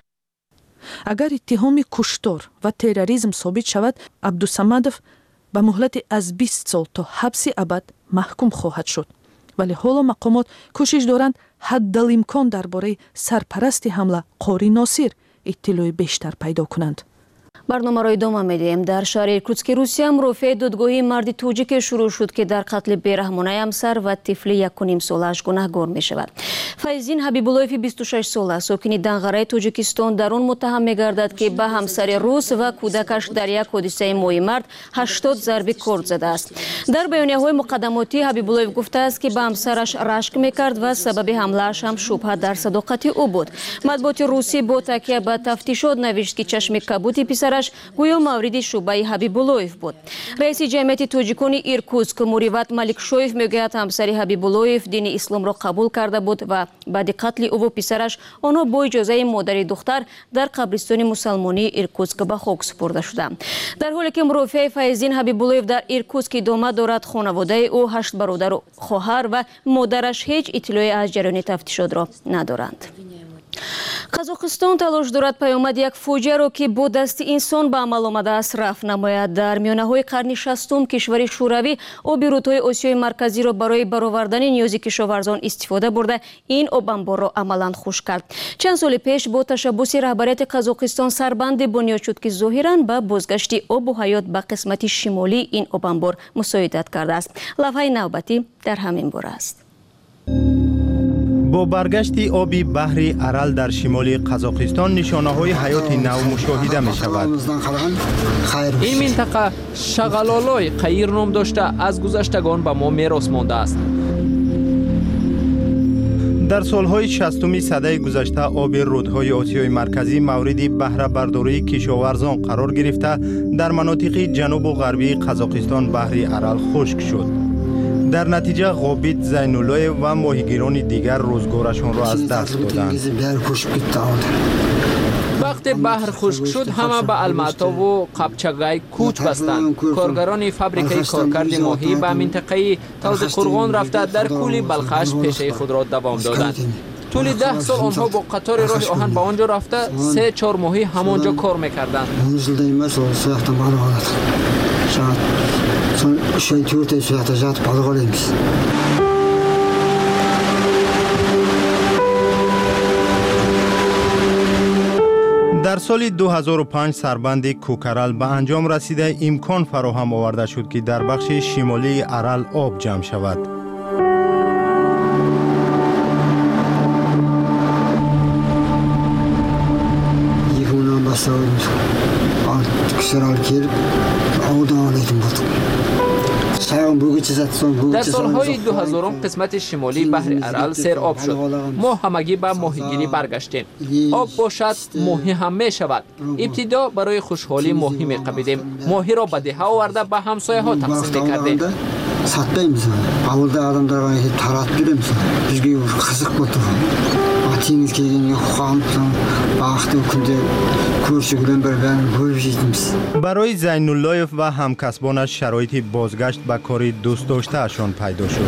اگر اتهام کشتار و تروریسم ثابت شود، عبدالصمدov به مهلت از 20 سال تا حبس ابد محکوم خواهد شد. ولی حالا مقامات کوشش دارند حدالامکان درباره سرپرست حمله قاری ناصر اطلاع بیشتر پیدا کنند. برنامه را ادامه میدیم. در شهر ایرکوتسک روسیه هم رفع دادگاهی مرد توجیک شروع شد که در قتل بیرحمانه همسر و طفل 1.5 سالش گناهکار می شود. فایزین حبیباللهیف 26 ساله ساکن دنغره تاجیکستان در آن متهم می گردد که به همسر روس و کودکش در یک حادثه ماه مرد 80 ضربه کارد زده است. در بیانیه های مقدماتی حبیباللهیف گفته است که به همسرش رشک می کرد و سبب حمله‌اش هم شبهه در صداقت او بود. مطبوعات روسی با تکیه به تفتیشات نوشت که چشم کبود پسرش گویا مورد شبهه حبیباللهیف بود. رئیس جمعیت تاجیکان ایرکوتسک موریوت مالکشویف میگوید همسر حبیباللهیف دین اسلام را قبول کرده بود و بعد قتل او و پسرش آنها با اجازه مادر دختر در قبرستان مسلمانی ایرکوتسک به خاک سپرده شدند. در حالی که مرافع فایزین حبیباللهیف در ایرکوتسک ادامه دارد، خانواده او 8 برادر و خواهر و مادرش هیچ اطلاعی از جریان تفتیشات را ندارند. قزاقستان تلاش دارد پیامد یک فوجیه را که با دست انسان به عمل آمده است رفع نماید. در میانه‌های قرن 60 کشور شوروی آب رودهای آسیای مرکزی را برای برآوردن نیاز کشاورزان استفاده برده این آب انبار را عملاً خشک کرد. چند سال پیش با تشبث رهبریت قزاقستان سربند بنیاد شد که ظاهراً به بازگشت آب و حیات به قسمت شمالی این آب انبار مساعدت کرده است. لوحه نوبتی در همین باره است. با برگشت آب بحر ارال در شمال قزاقستان نشانه‌های حیات نو مشاهده می شود. این منطقه شغلالای قیر نام داشته از گذشتگان به ما میراث مانده است. در سالهای 60 سده گذشته آب رودهای آسیای مرکزی مورد بهره برداری کشاورزان قرار گرفته در مناطق جنوب و غربی قزاقستان بحر ارال خشک شد. در نتیجه غابید زیناللهیف و ماهیگیران دیگر روزگارشان را از دست دادند. وقتی بحر خشک شد همه به الماتا و قبچگای کوچ بستند. کارگران فابریکه کارکرد ماهی به منطقه توز قرغان رفته در کولی بلخش پیشه خود را دوام دادند. طول 10 سال آنها با قطار راه آهن به آنجا رفته 3-4 ماهی همانجا کار میکردند. در سال 2005 سربند کوکرال به انجام رسیده امکان فراهم آورده شد که در بخش شمالی ارال آب جمع شود. در سالهای 2000 قسمت شمالی بحر ارال سیراب شد. ما همگی به ماهیگیری برگشتیم. آب باشد ماهی هم می شود. ابتدا برای خوشحالی ماهی می قبیدیم. ماهی را به دهه آورده به همسایه ها تقسیم می کردیم. Satmaymiz. Avvalda adamlarga taratib beramiz. Bizga qiziq bo'ldi. Atingiz kelganga xo'mdan vaqti kunda ko'rishib bilan birga bo'lib yetamiz. برای زیناللهیف و همکسبانش شرایط بازگشت به کار دوست داشتهشان پیدا شد.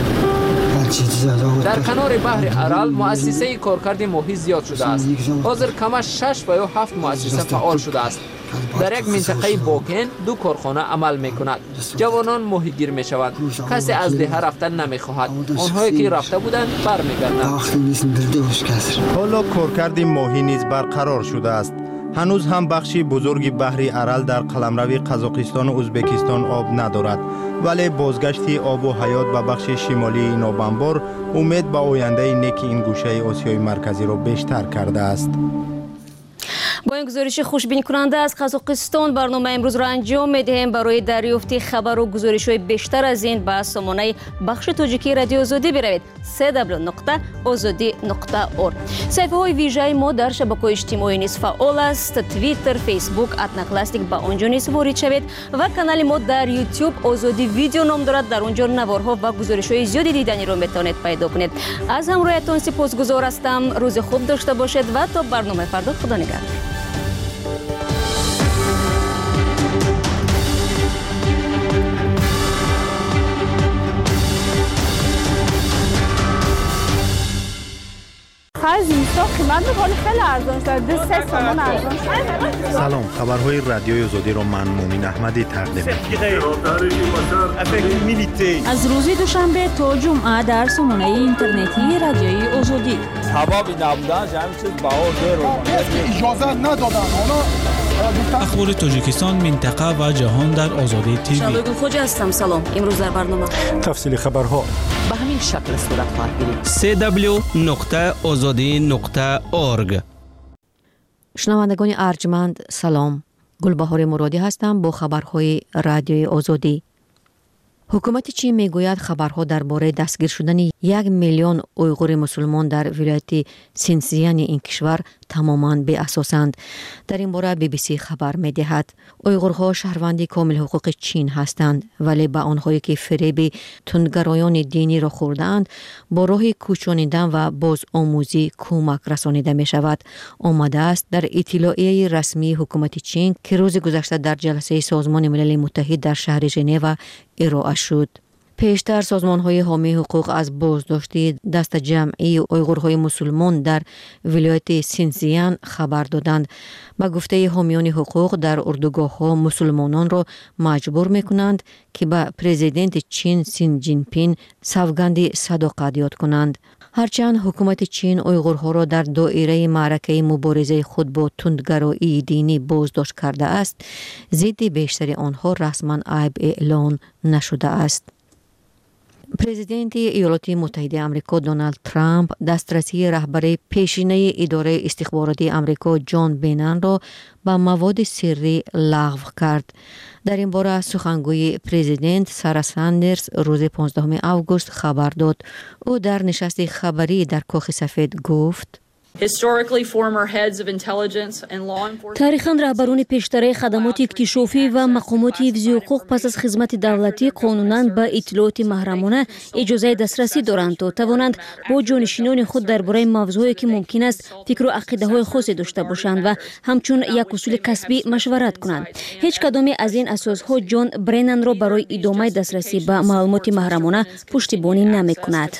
در کنار بحر ارال مؤسسه کارکرد ماهی زیاد شده است. حاضر کمش 6 و یا 7 مؤسسه فعال شده است. در یک منطقه باکن 2 کارخانه عمل می کند. جوانان ماهیگیر می شوند. کسی از ده رفتن نمی خواهد. آنهایی که رفته بودند برمیگردند. حالا کارکرد ماهی نیز برقرار شده است. هنوز هم بخشی بزرگی بحر ارال در قلمرو قزاقستان و ازبکستان آب ندارد، ولی بازگشتی آب و حیات به بخش شمالی این آب انبار امید به آینده نیک این گوشه آسیای مرکزی را بیشتر کرده است. با این گزارش خوشبین کننده از قزاقستان برنامه امروز را انجام می‌دهیم. برای دریافت خبر و گزارش‌های بیشتر از این به سامانه بخش تاجیکی رادیو آزادی بروید www.azadi.org. صفحه‌های ویژه ما در شبکه‌های اجتماعی نیز فعال است. توییتر، فیسبوک، اتناکلاستیک با آنجا نیز وارد شوید و کانال ما در یوتیوب آزادی ویدیو نام دارد. در آنجا نوارها و گزارش‌های زیادی دیدنی را می‌توانید پیدا کنید. از همراهیتان سپاسگزار هستم. روز خوب داشته باشید و تا برنامه فردا خدا نگهدار. سلام، خبرهای رادیوی آزادی را من مومن احمدی تقدیم می‌کنم. از روز دوشنبه تا جمعه در سامانه اینترنتی رادیوی آزادی. حبابی نبودن همین چیز باور رو اجازه ندادن. اخبار تاجیکستان، منطقه و جهان در آزادی تیوی. شادگل خوجا هستم. سلام. امروز در برنامه تفصیل خبرها به همین شکل صورت خواهد گرفت. www.azadi.org. شنوندگان ارجمند سلام. گلبهار مرادی هستم با خبرهای رادیوی آزادی. حکومت چین میگوید خبرها درباره دستگیر شدن 1 میلیون اویغور مسلمان در ولایت سینزیان این کشور تماما بی اساسند. در این باره BBC خبر میدهد اویغورها شهروند کامل حقوق چین هستند، ولی به آنهایی که فریب تندگرایان دینی را خوردند با راه کوچانیدن و باز آموزی کمک رسانیده می شود. آمده است در اطلاعیه رسمی حکومت چین که روز گذشته در جلسه سازمان ملل متحد در شهر ژنو ارائه شد. پیشتر سازمان‌های حامی حقوق از بازداشتی دست جمعی اویغورهای مسلمان در ولایت سینزیان خبر دادند. با گفته حامیان حقوق در اردوگاه‌ها مسلمانان را مجبور می‌کنند که به پرزیدنت چین سین جین پین سوگند صداقت یاد کنند. هرچند حکومت چین اویغورها را در دایره معرکه مبارزه خود با تندگرایی دینی بازداشت کرده است، ضد بیشتر آنها رسما عیب اعلان نشده است. پرزیدنت ایالات متحده آمریکا دونالد ترامپ دسترسی رهبر پیشینه اداره استخباراتی آمریکا جان برنان را به مواد سری لغو کرد. در این باره سخنگوی پرزیدنت سارا ساندرز روز 15 آگوست خبر داد. او در نشست خبری در کاخ سفید گفت: تاریخاً رهبران پیشتر خدمات اکتشافی و مقامات حفظ حقوق پس از خدمت دولتی قانوناً به اطلاعات محرمانه اجازه دسترسی دارند تا توانند با جانشینان خود درباره موضوعی که ممکن است فکر و عقیده‌های خاصی داشته باشند و همچون یک اصول کسبی مشورت کنند. هیچ کدام از این اساس‌ها جان برنان را برای ادامه دسترسی به معلومات محرمانه پشتیبانی نمی‌کند.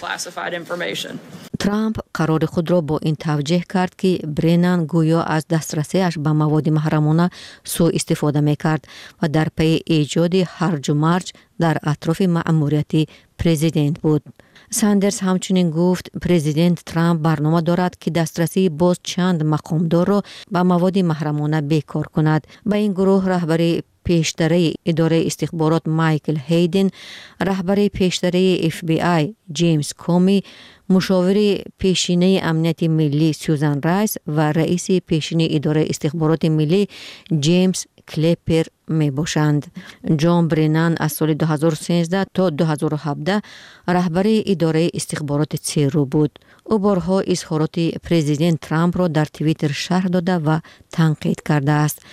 ترامپ قرار خود را با این توجیه کرد که برنان گویا از دسترسیش به مواد محرمانه سوء استفاده می‌کرد و در پی ایجاد هرج و مرج در اطراف مأموریت پرزیدنت بود. ساندرز همچنین گفت پرزیدنت ترامپ برنامه دارد که دسترسی باز چند مقامدار را به مواد محرمانه بیکار کند. به این گروه رهبر پیشتره اداره استخبارات مایکل هیدن، رهبر پیشتره FBI جیمز کومی، مشاور پیشینه امنیت ملی سوزان رایس و رئیس پیشینه اداره استخبارات ملی جیمز کلیپر می باشند. جان برنان از سال 2013 تا 2017 رهبر اداره استخبارات سرو بود. او بارها اظهارات پرزیدنت ترامپ را در توییتر شرح داده و تنقید کرده است.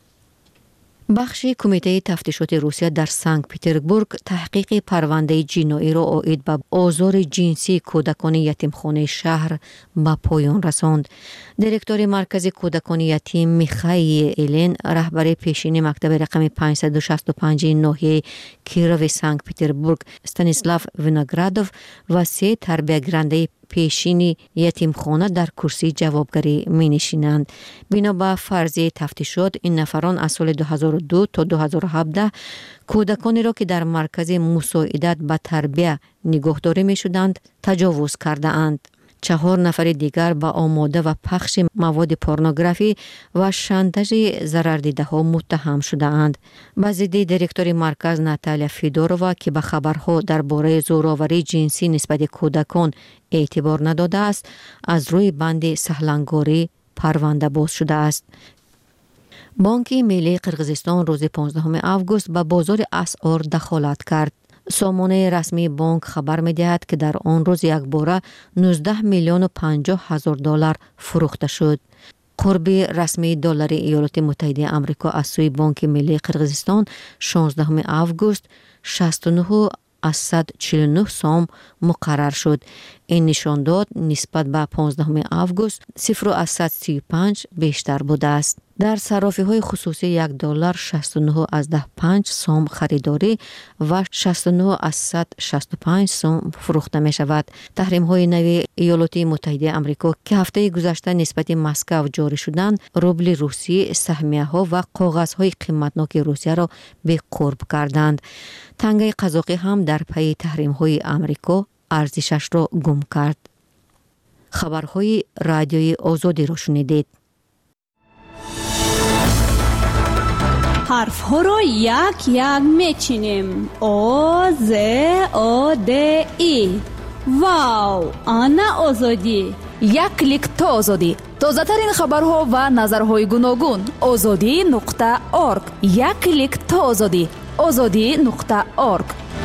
بخش کمیته تفتیشات روسیه در سنت پترزبورگ تحقیق پرونده جنایی را عاید به آزار جنسی کودکان یتیمخانه شهر به پایان رساند. دیرکتور مرکز کودکان یتیم میخائیل ایلین، رهبر پیشین مکتب رقم 565 ناحیه کیروو سنت پترزبورگ استانیسلاو وینوگرادوف و 3 تربیت‌گیرنده پیشین یتیمخانه در کرسی جوابگری می نشینند. بنا به فرضیه تفتیشات این نفران از سال 2002 تا 2017 کودکانی را که در مرکز مساعدت به تربیت نگهداری می شدند تجاوز کرده اند. 4 نفر دیگر با آماده و پخش مواد پورنوگرافی و شانتاژ ضرردیده ها متهم شده اند. به ضد دیرکتور مرکز ناتالیا فیدوروا که به خبرها درباره زورآوری جنسی نسبت کودکان اعتبار نداده است، از روی بند سهلنگاری پرونده باز شده است. بانک ملی قرقیزستان روز 15 آگوست به بازار اسعار دخالت کرد. سامانه رسمی بانک خبر می دهد که در آن روز یک باره 19 میلیون و 50 هزار دلار فروخته شد. قرب رسمی دلار ایالات متحده آمریکا از سوی بانک ملی قرقیزستان 16 آگوست 69.49 سوم مقرر شد. این نشان داد نسبت به 15 آگوست 0.35 بیشتر بوده است. در صرافی های خصوصی 1 دلار 69.5 سوم خریداری و 69.65 سوم فروخته می شود. تحریم های نوی ایالات متحده آمریکا که هفته گذشته نسبت مسکو جاری شدند، روبل روسی، سهمیه ها و کاغذ های قیمتناک روسیه را به قرب کردند. تنگه قزاقی هم در پی تحریم های آمریکا ارزشش را گم کرد. خبرهای رادیوی آزادی را شنیدید. حرف ها را یک یک میچینیم. آ ز آ د ای. واو، آنا آزادی. یک کلیک تا آزادی. تازه ترین خبرها و نظرهای گوناگون. azadi.org. یک کلیک تا آزادی. azadi.org.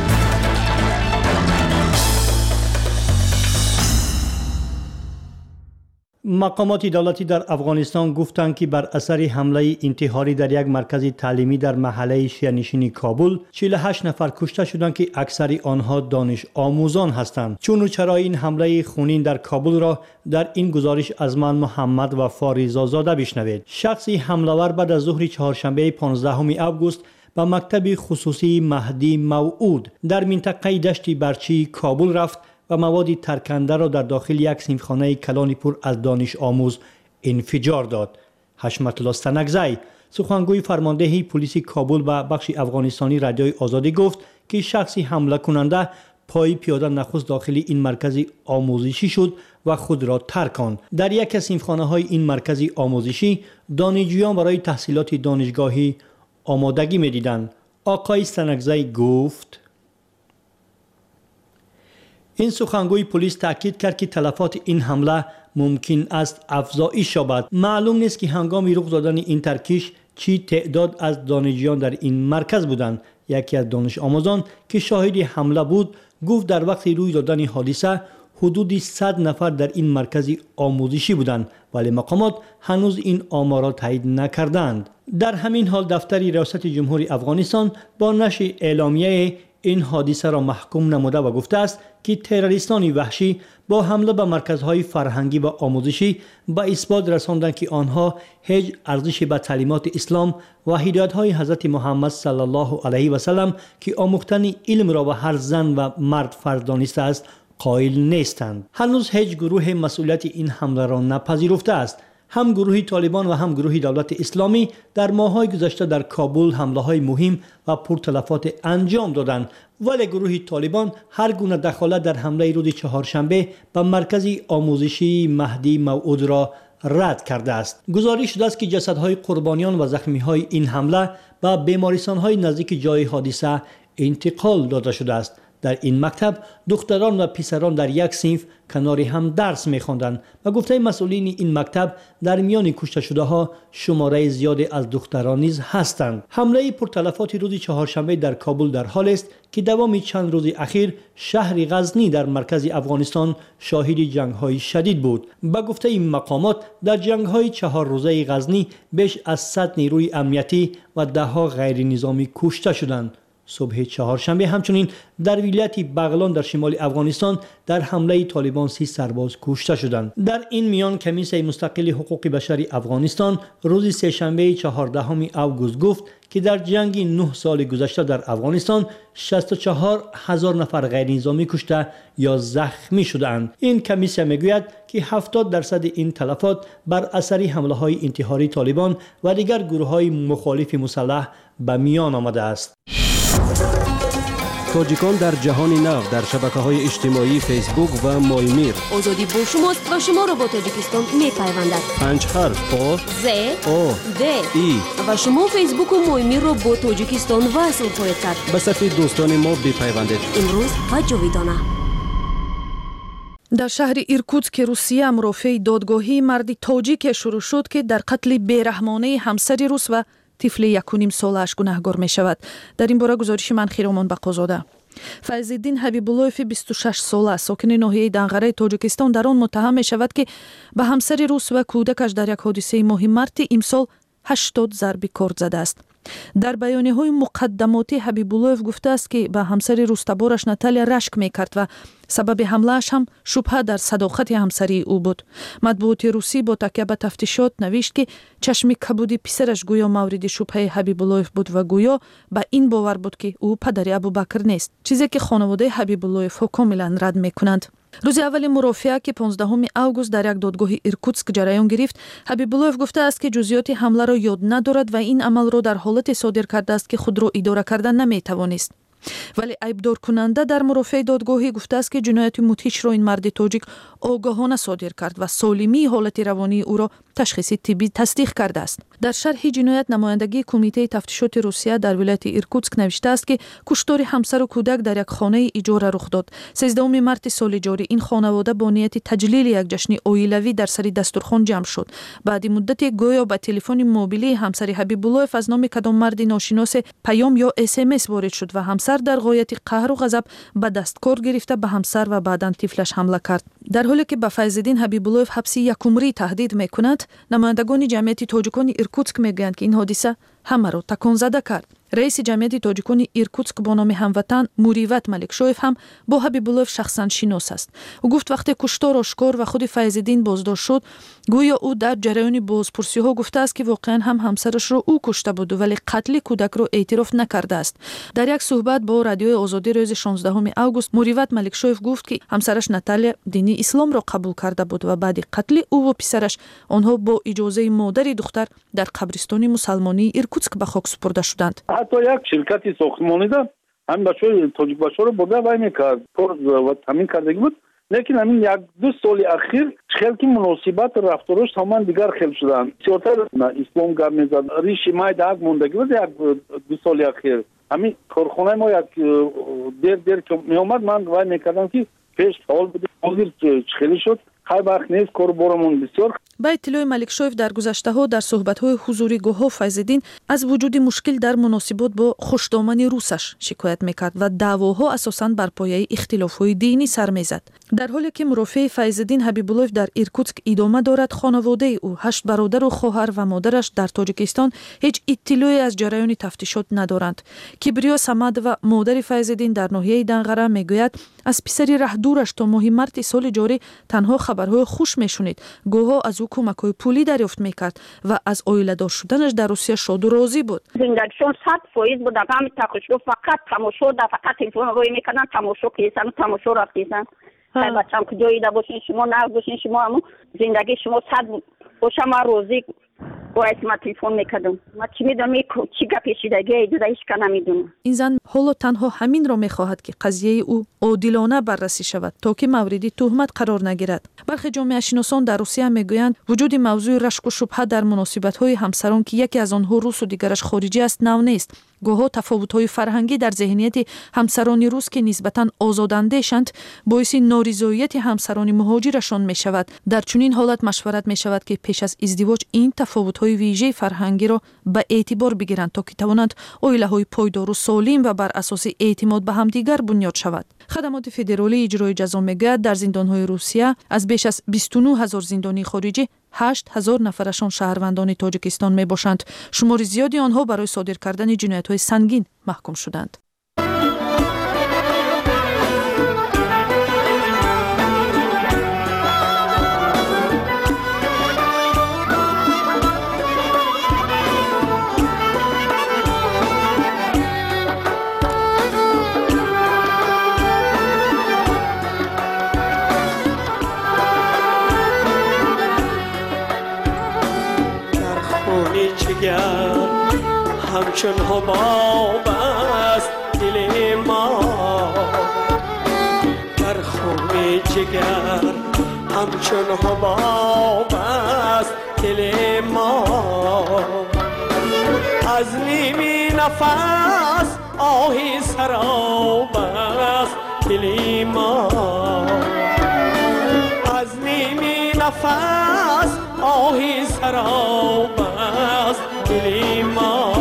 مقامات دولتی در افغانستان گفتند که بر اثر حمله انتحاری در یک مرکز تعلیمی در محله شیعه‌نشین کابل 48 نفر کشته شدند که اکثر آنها دانش آموزان هستند. چون و چرا این حمله خونین در کابل را در این گزارش از من محمد و فاریزازاده بشنوید. شخصی حمله‌ور بعد از ظهر چهارشنبه 15 آگوست به مکتب خصوصی مهدی موعود در منطقه دشت برچی کابل رفت و مواد ترکنده را در داخل یک صنفخانه کلانی پر از دانش آموز انفجار داد. حشمت الله سنگزی، سخنگوی فرمانده پلیس کابل و بخش افغانستانی رادیوی آزادی گفت که شخصی حمله کننده پای پیاده نخست داخل این مرکز آموزشی شد و خود را ترکاند. در یک از صنفخانه‌های این مرکز آموزشی دانشجویان برای تحصیلات دانشگاهی آمادگی می‌دیدند. آقای سنگزی گفت این سخنگوی پلیس تاکید کرد که تلفات این حمله ممکن است افزایش یابد. معلوم نیست که هنگام رخ دادن این ترکیش چی تعداد از دانشجویان در این مرکز بودند. یکی از دانش آموزان که شاهد حمله بود گفت در وقت روی دادن حادثه حدود 100 نفر در این مرکز آموزشی بودند، ولی مقامات هنوز این آمار را تایید نکردند. در همین حال دفتر ریاست جمهوری افغانستان با نشر اعلامیه این حادثه را محکوم نموده و گفته است که تروریستان وحشی با حمله به مرکزهای فرهنگی و آموزشی به اثبات رساندند که آنها هیچ ارزشی به تعلیمات اسلام و هدایت‌های حضرت محمد صلی الله علیه و سلم که آموختن علم را به هر زن و مرد فرض دانسته است قائل نیستند. هنوز هیچ گروه مسئولیت این حمله را نپذیرفته است. هم گروه طالبان و هم گروه دولت اسلامی در ماه‌های گذشته در کابل حمله‌های مهم و پرتلفات انجام دادند، ولی گروه طالبان هر گونه دخالت در حمله روز چهارشنبه به مرکز آموزشی مهدی موعود را رد کرده است. گزارش شده است که جسدهای قربانیان و زخمی‌های این حمله به بیمارستان‌های نزدیک جای حادثه انتقال داده شده است. در این مکتب دختران و پسران در یک صنف کنار هم درس می‌خواندند و گفته مسئولین این مکتب در میان کشته شده ها شماره زیادی از دختران نیز هستند. حمله پرتلفات روز چهارشنبه در کابل در حال است که دوام چند روز اخیر شهر غزنی در مرکز افغانستان شاهد جنگ‌های شدید بود. به گفته این مقامات در جنگ‌های 4 روزه غزنی بیش از 100 نیروی امنیتی و ده‌ها غیر نظامی کشته شدند. صبح چهارشنبه همچنین در ولایت بغلان در شمال افغانستان در حمله طالبان 30 سرباز کشته شدند. در این میان کمیسیون مستقل حقوق بشر افغانستان روز سه‌شنبه 14 اوگوست گفت که در جنگ 9 سال گذشته در افغانستان 64,000 نفر غیر نظامی کشته یا زخمی شدند. این کمیسیون میگوید که 70% این تلفات بر اثر حمله‌های انتحاری طالبان و دیگر گروه‌های مخالف مسلح به میان آمده است. تاجیکان در جهان نو در شبکه‌های اجتماعی فیسبوک و مایمیر. آزادی با شماست و شما را با تاجیکستان می‌پیوندد. 5 حرف آ ز او د ای و شما فیسبوک و مایمیر را با تاجیکستان وصل خواهید کرد. به صف دوستان ما بپیوندید. امروز و جاویدانه. در شهر ایرکوتسک روسیه مرافع دادگاهی مردی تاجیک شروع شد که در قتل بیرحمانه همسر روس و طفل 1.5 سالش گناهکار می شود. در این باره گزارش منخیرامان بقازاده. فیض‌الدین حبیب‌الله‌ف 26 ساله ساکن ناحیه دنغره تاجیکستان در آن متهم می شود که به همسر روس و کودکش در یک حادثه ماه مارت امسال 80 ضرب کارد زده است. در بیانیه‌های مقدماتی حبیب‌الله‌ف گفته است که به همسر روستبارش ناتالیا رشک می‌کرد و سبب حمله‌اش هم شبهه در صداقت همسری او بود. مطبوعات روسی با تکیه به تفتیشات نوشت که چشم کبودی پسرش گویا مورد شبهه حبیب‌الله‌ف بود و گویا به این باور بود که او پدر ابوبکر نیست، چیزی که خانواده حبیب‌الله‌ف کاملا رد می‌کنند. روز اول مرافعه که 15 اوگوست در یک دادگاه ایرکوتسک جریان گرفت، حبیب‌الله‌ف گفته است که جزئیات حمله را یاد ندارد و این عمل را در حالت صادر کرده است که خود را اداره کردن نمی‌توانست. ولی عیبدار کننده در مرافعه دادگاهی گفته است که جنایت مدهش را این مرد تاجیک آگاهانه صادر کرد و سالمی حالت روانی او را تشخیص طبی تصدیق کرده است. در شرح جنایت نمایندگی کمیته تفتیشات روسیه در ولایت ایرکوتسک نوشته است که کشتار همسر و کودک در یک خانه اجاره رخ داد. 13 مارت سال جاری این خانواده با نیت تجلیل یک جشن عائلوی در سر دسترخوان جمع شد. بعد مدت گویا به تلفن موبیلی همسر حبیب‌الله‌ف از نام کدام مرد ناشناس پیام یا SMS وارد شد و همسر در غایت قهر و غضب به دستکار گرفته به همسر و بعداً طفلش حمله کرد. در حالی که به فیض‌الدین حبیب‌الله‌ف حبس 1 عمری تهدید می‌کند، نمایندگان جمعیت تاجیکان ایرکوتسک میگویند که این حادثه همه را تکان زده کرد. رئیس جمعیت تاجیکان ایرکوتسک با نام هموطن موریوت ملکشویف هم با حبیب‌الله‌ف شخصا شناس است. او گفت وقتی کشتار آشکار و خود فیض‌الدین بازداشت شد، گویا او در جریان بازپرسی‌ها گفته است که واقعا هم همسرش را او کشته بود ولی قتل کودک را اعتراف نکرده است. در یک صحبت با رادیوی آزادی روز 16 اوگوست موریوت ملکشویف گفت که همسرش ناتالیا دین اسلام را قبول کرده بود و بعد قتل او و پسرش آنها با اجازه مادر دختر در قبرستان مسلمانی ایرکوتسک به خاک سپرده شدند. حتی یک شرکتی ساختمانی داشت، همین بچه‌های تاجیک بچه‌ها رو برده وای می‌کرد، پر و تامین کردگی بود. لیکن همین 1-2 سال اخیر خیلی مناسبات رفتارش تمام دیگر خیلی شدن. سیاتر اسلام گام می‌زد. ریشی مای داغ موندگی بود 1-2 سال اخیر. همین کارخانه ما یک دیر که می‌آمد من وای می‌کردم که پیش حال بدیم حاضر خیلی شد خیلی وقت نیست کار بارمون بسیار. با اطلاع ملکشویف در گذشته‌ها در صحبت‌های حضوری گوهو فیض‌الدین از وجود مشکل در مناسبات با خوشدامن روسش شکایت می‌کرد و دعواها اساساً بر پایه اختلاف‌های دینی سر می‌زد. در حالی که مرافع فیض‌الدین حبیب‌الله در ایرکوتسک ادامه دارد، خانواده او 8 برادر و خواهر و مادرش در تاجیکستان هیچ اطلاعی از جریان تفتیشات ندارند. کبریا صمد و مادر فیض‌الدین در ناحیه دنغره میگوید از پسری رهدورش تا ماه مارس سال جاری تنها خبرهای خوش میشنید. گوها از او کمک‌های پولی دریافت میکرد و از عائله‌دار شدنش در روسیه شاد و راضی بود. زندگیشون 100% بود. هم تخشو فقط تماشا در فقط تلفن روی میکنن تماشا کیسن تماشا رفتیسن. هر بچه‌ام که جایی دا باشین شما نه باشین شما همون زندگی شما 100 باشه ما روزی باید ما تلفن میکردم. ما چی میدونم چی گپیشیدگی دیگه هیچ کنا نمیدونم. این زن حالا تنها همین را میخواهد که قضیه او عادلانه بررسی شود تا که موردی تهمت قرار نگیرد. برخی جامعه شناسان در روسیه میگویند وجود موضوع رشک و شبهه در مناسبت‌های همسران که یکی از آنها روس و دیگرش خارجی است نو نیست. گاهی تفاوت‌های فرهنگی در ذهنیت همسران روس که نسبتاً آزادانده‌اند باعث نارضایتی همسران مهاجرشان می‌شود. در چنین حالت مشورت می‌شود که پیش از ازدواج این تفاوت‌های ویژه فرهنگی را به اعتبار بگیرند تا که توانند عائله‌های پایدار و سالم و بر اساس اعتماد به همدیگر بنیاد شود. خدمات فدرالی اجرای جزا میگوید در زندان‌های روسیه از بیش از 29000 زندانی خارجی 8000 نفرشان شهروندان تاجیکستان می باشند. شمار زیادی آنها برای صادر کردن جنایت‌های سنگین محکوم شدند. همچون حباب است دل ما در خون جگر همچون حباب است دل ما از نیمی نفس آهی سراب است دل ما از نیمی نفس آهی سراب است دل ما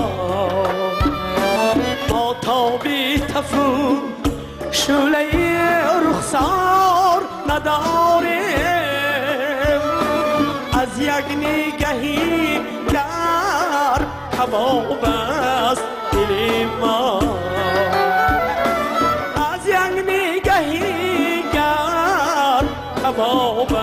تابی تفو شوله رخسار نداریم از یک نگهی در کباب است دل ما از یک نگهی در کباب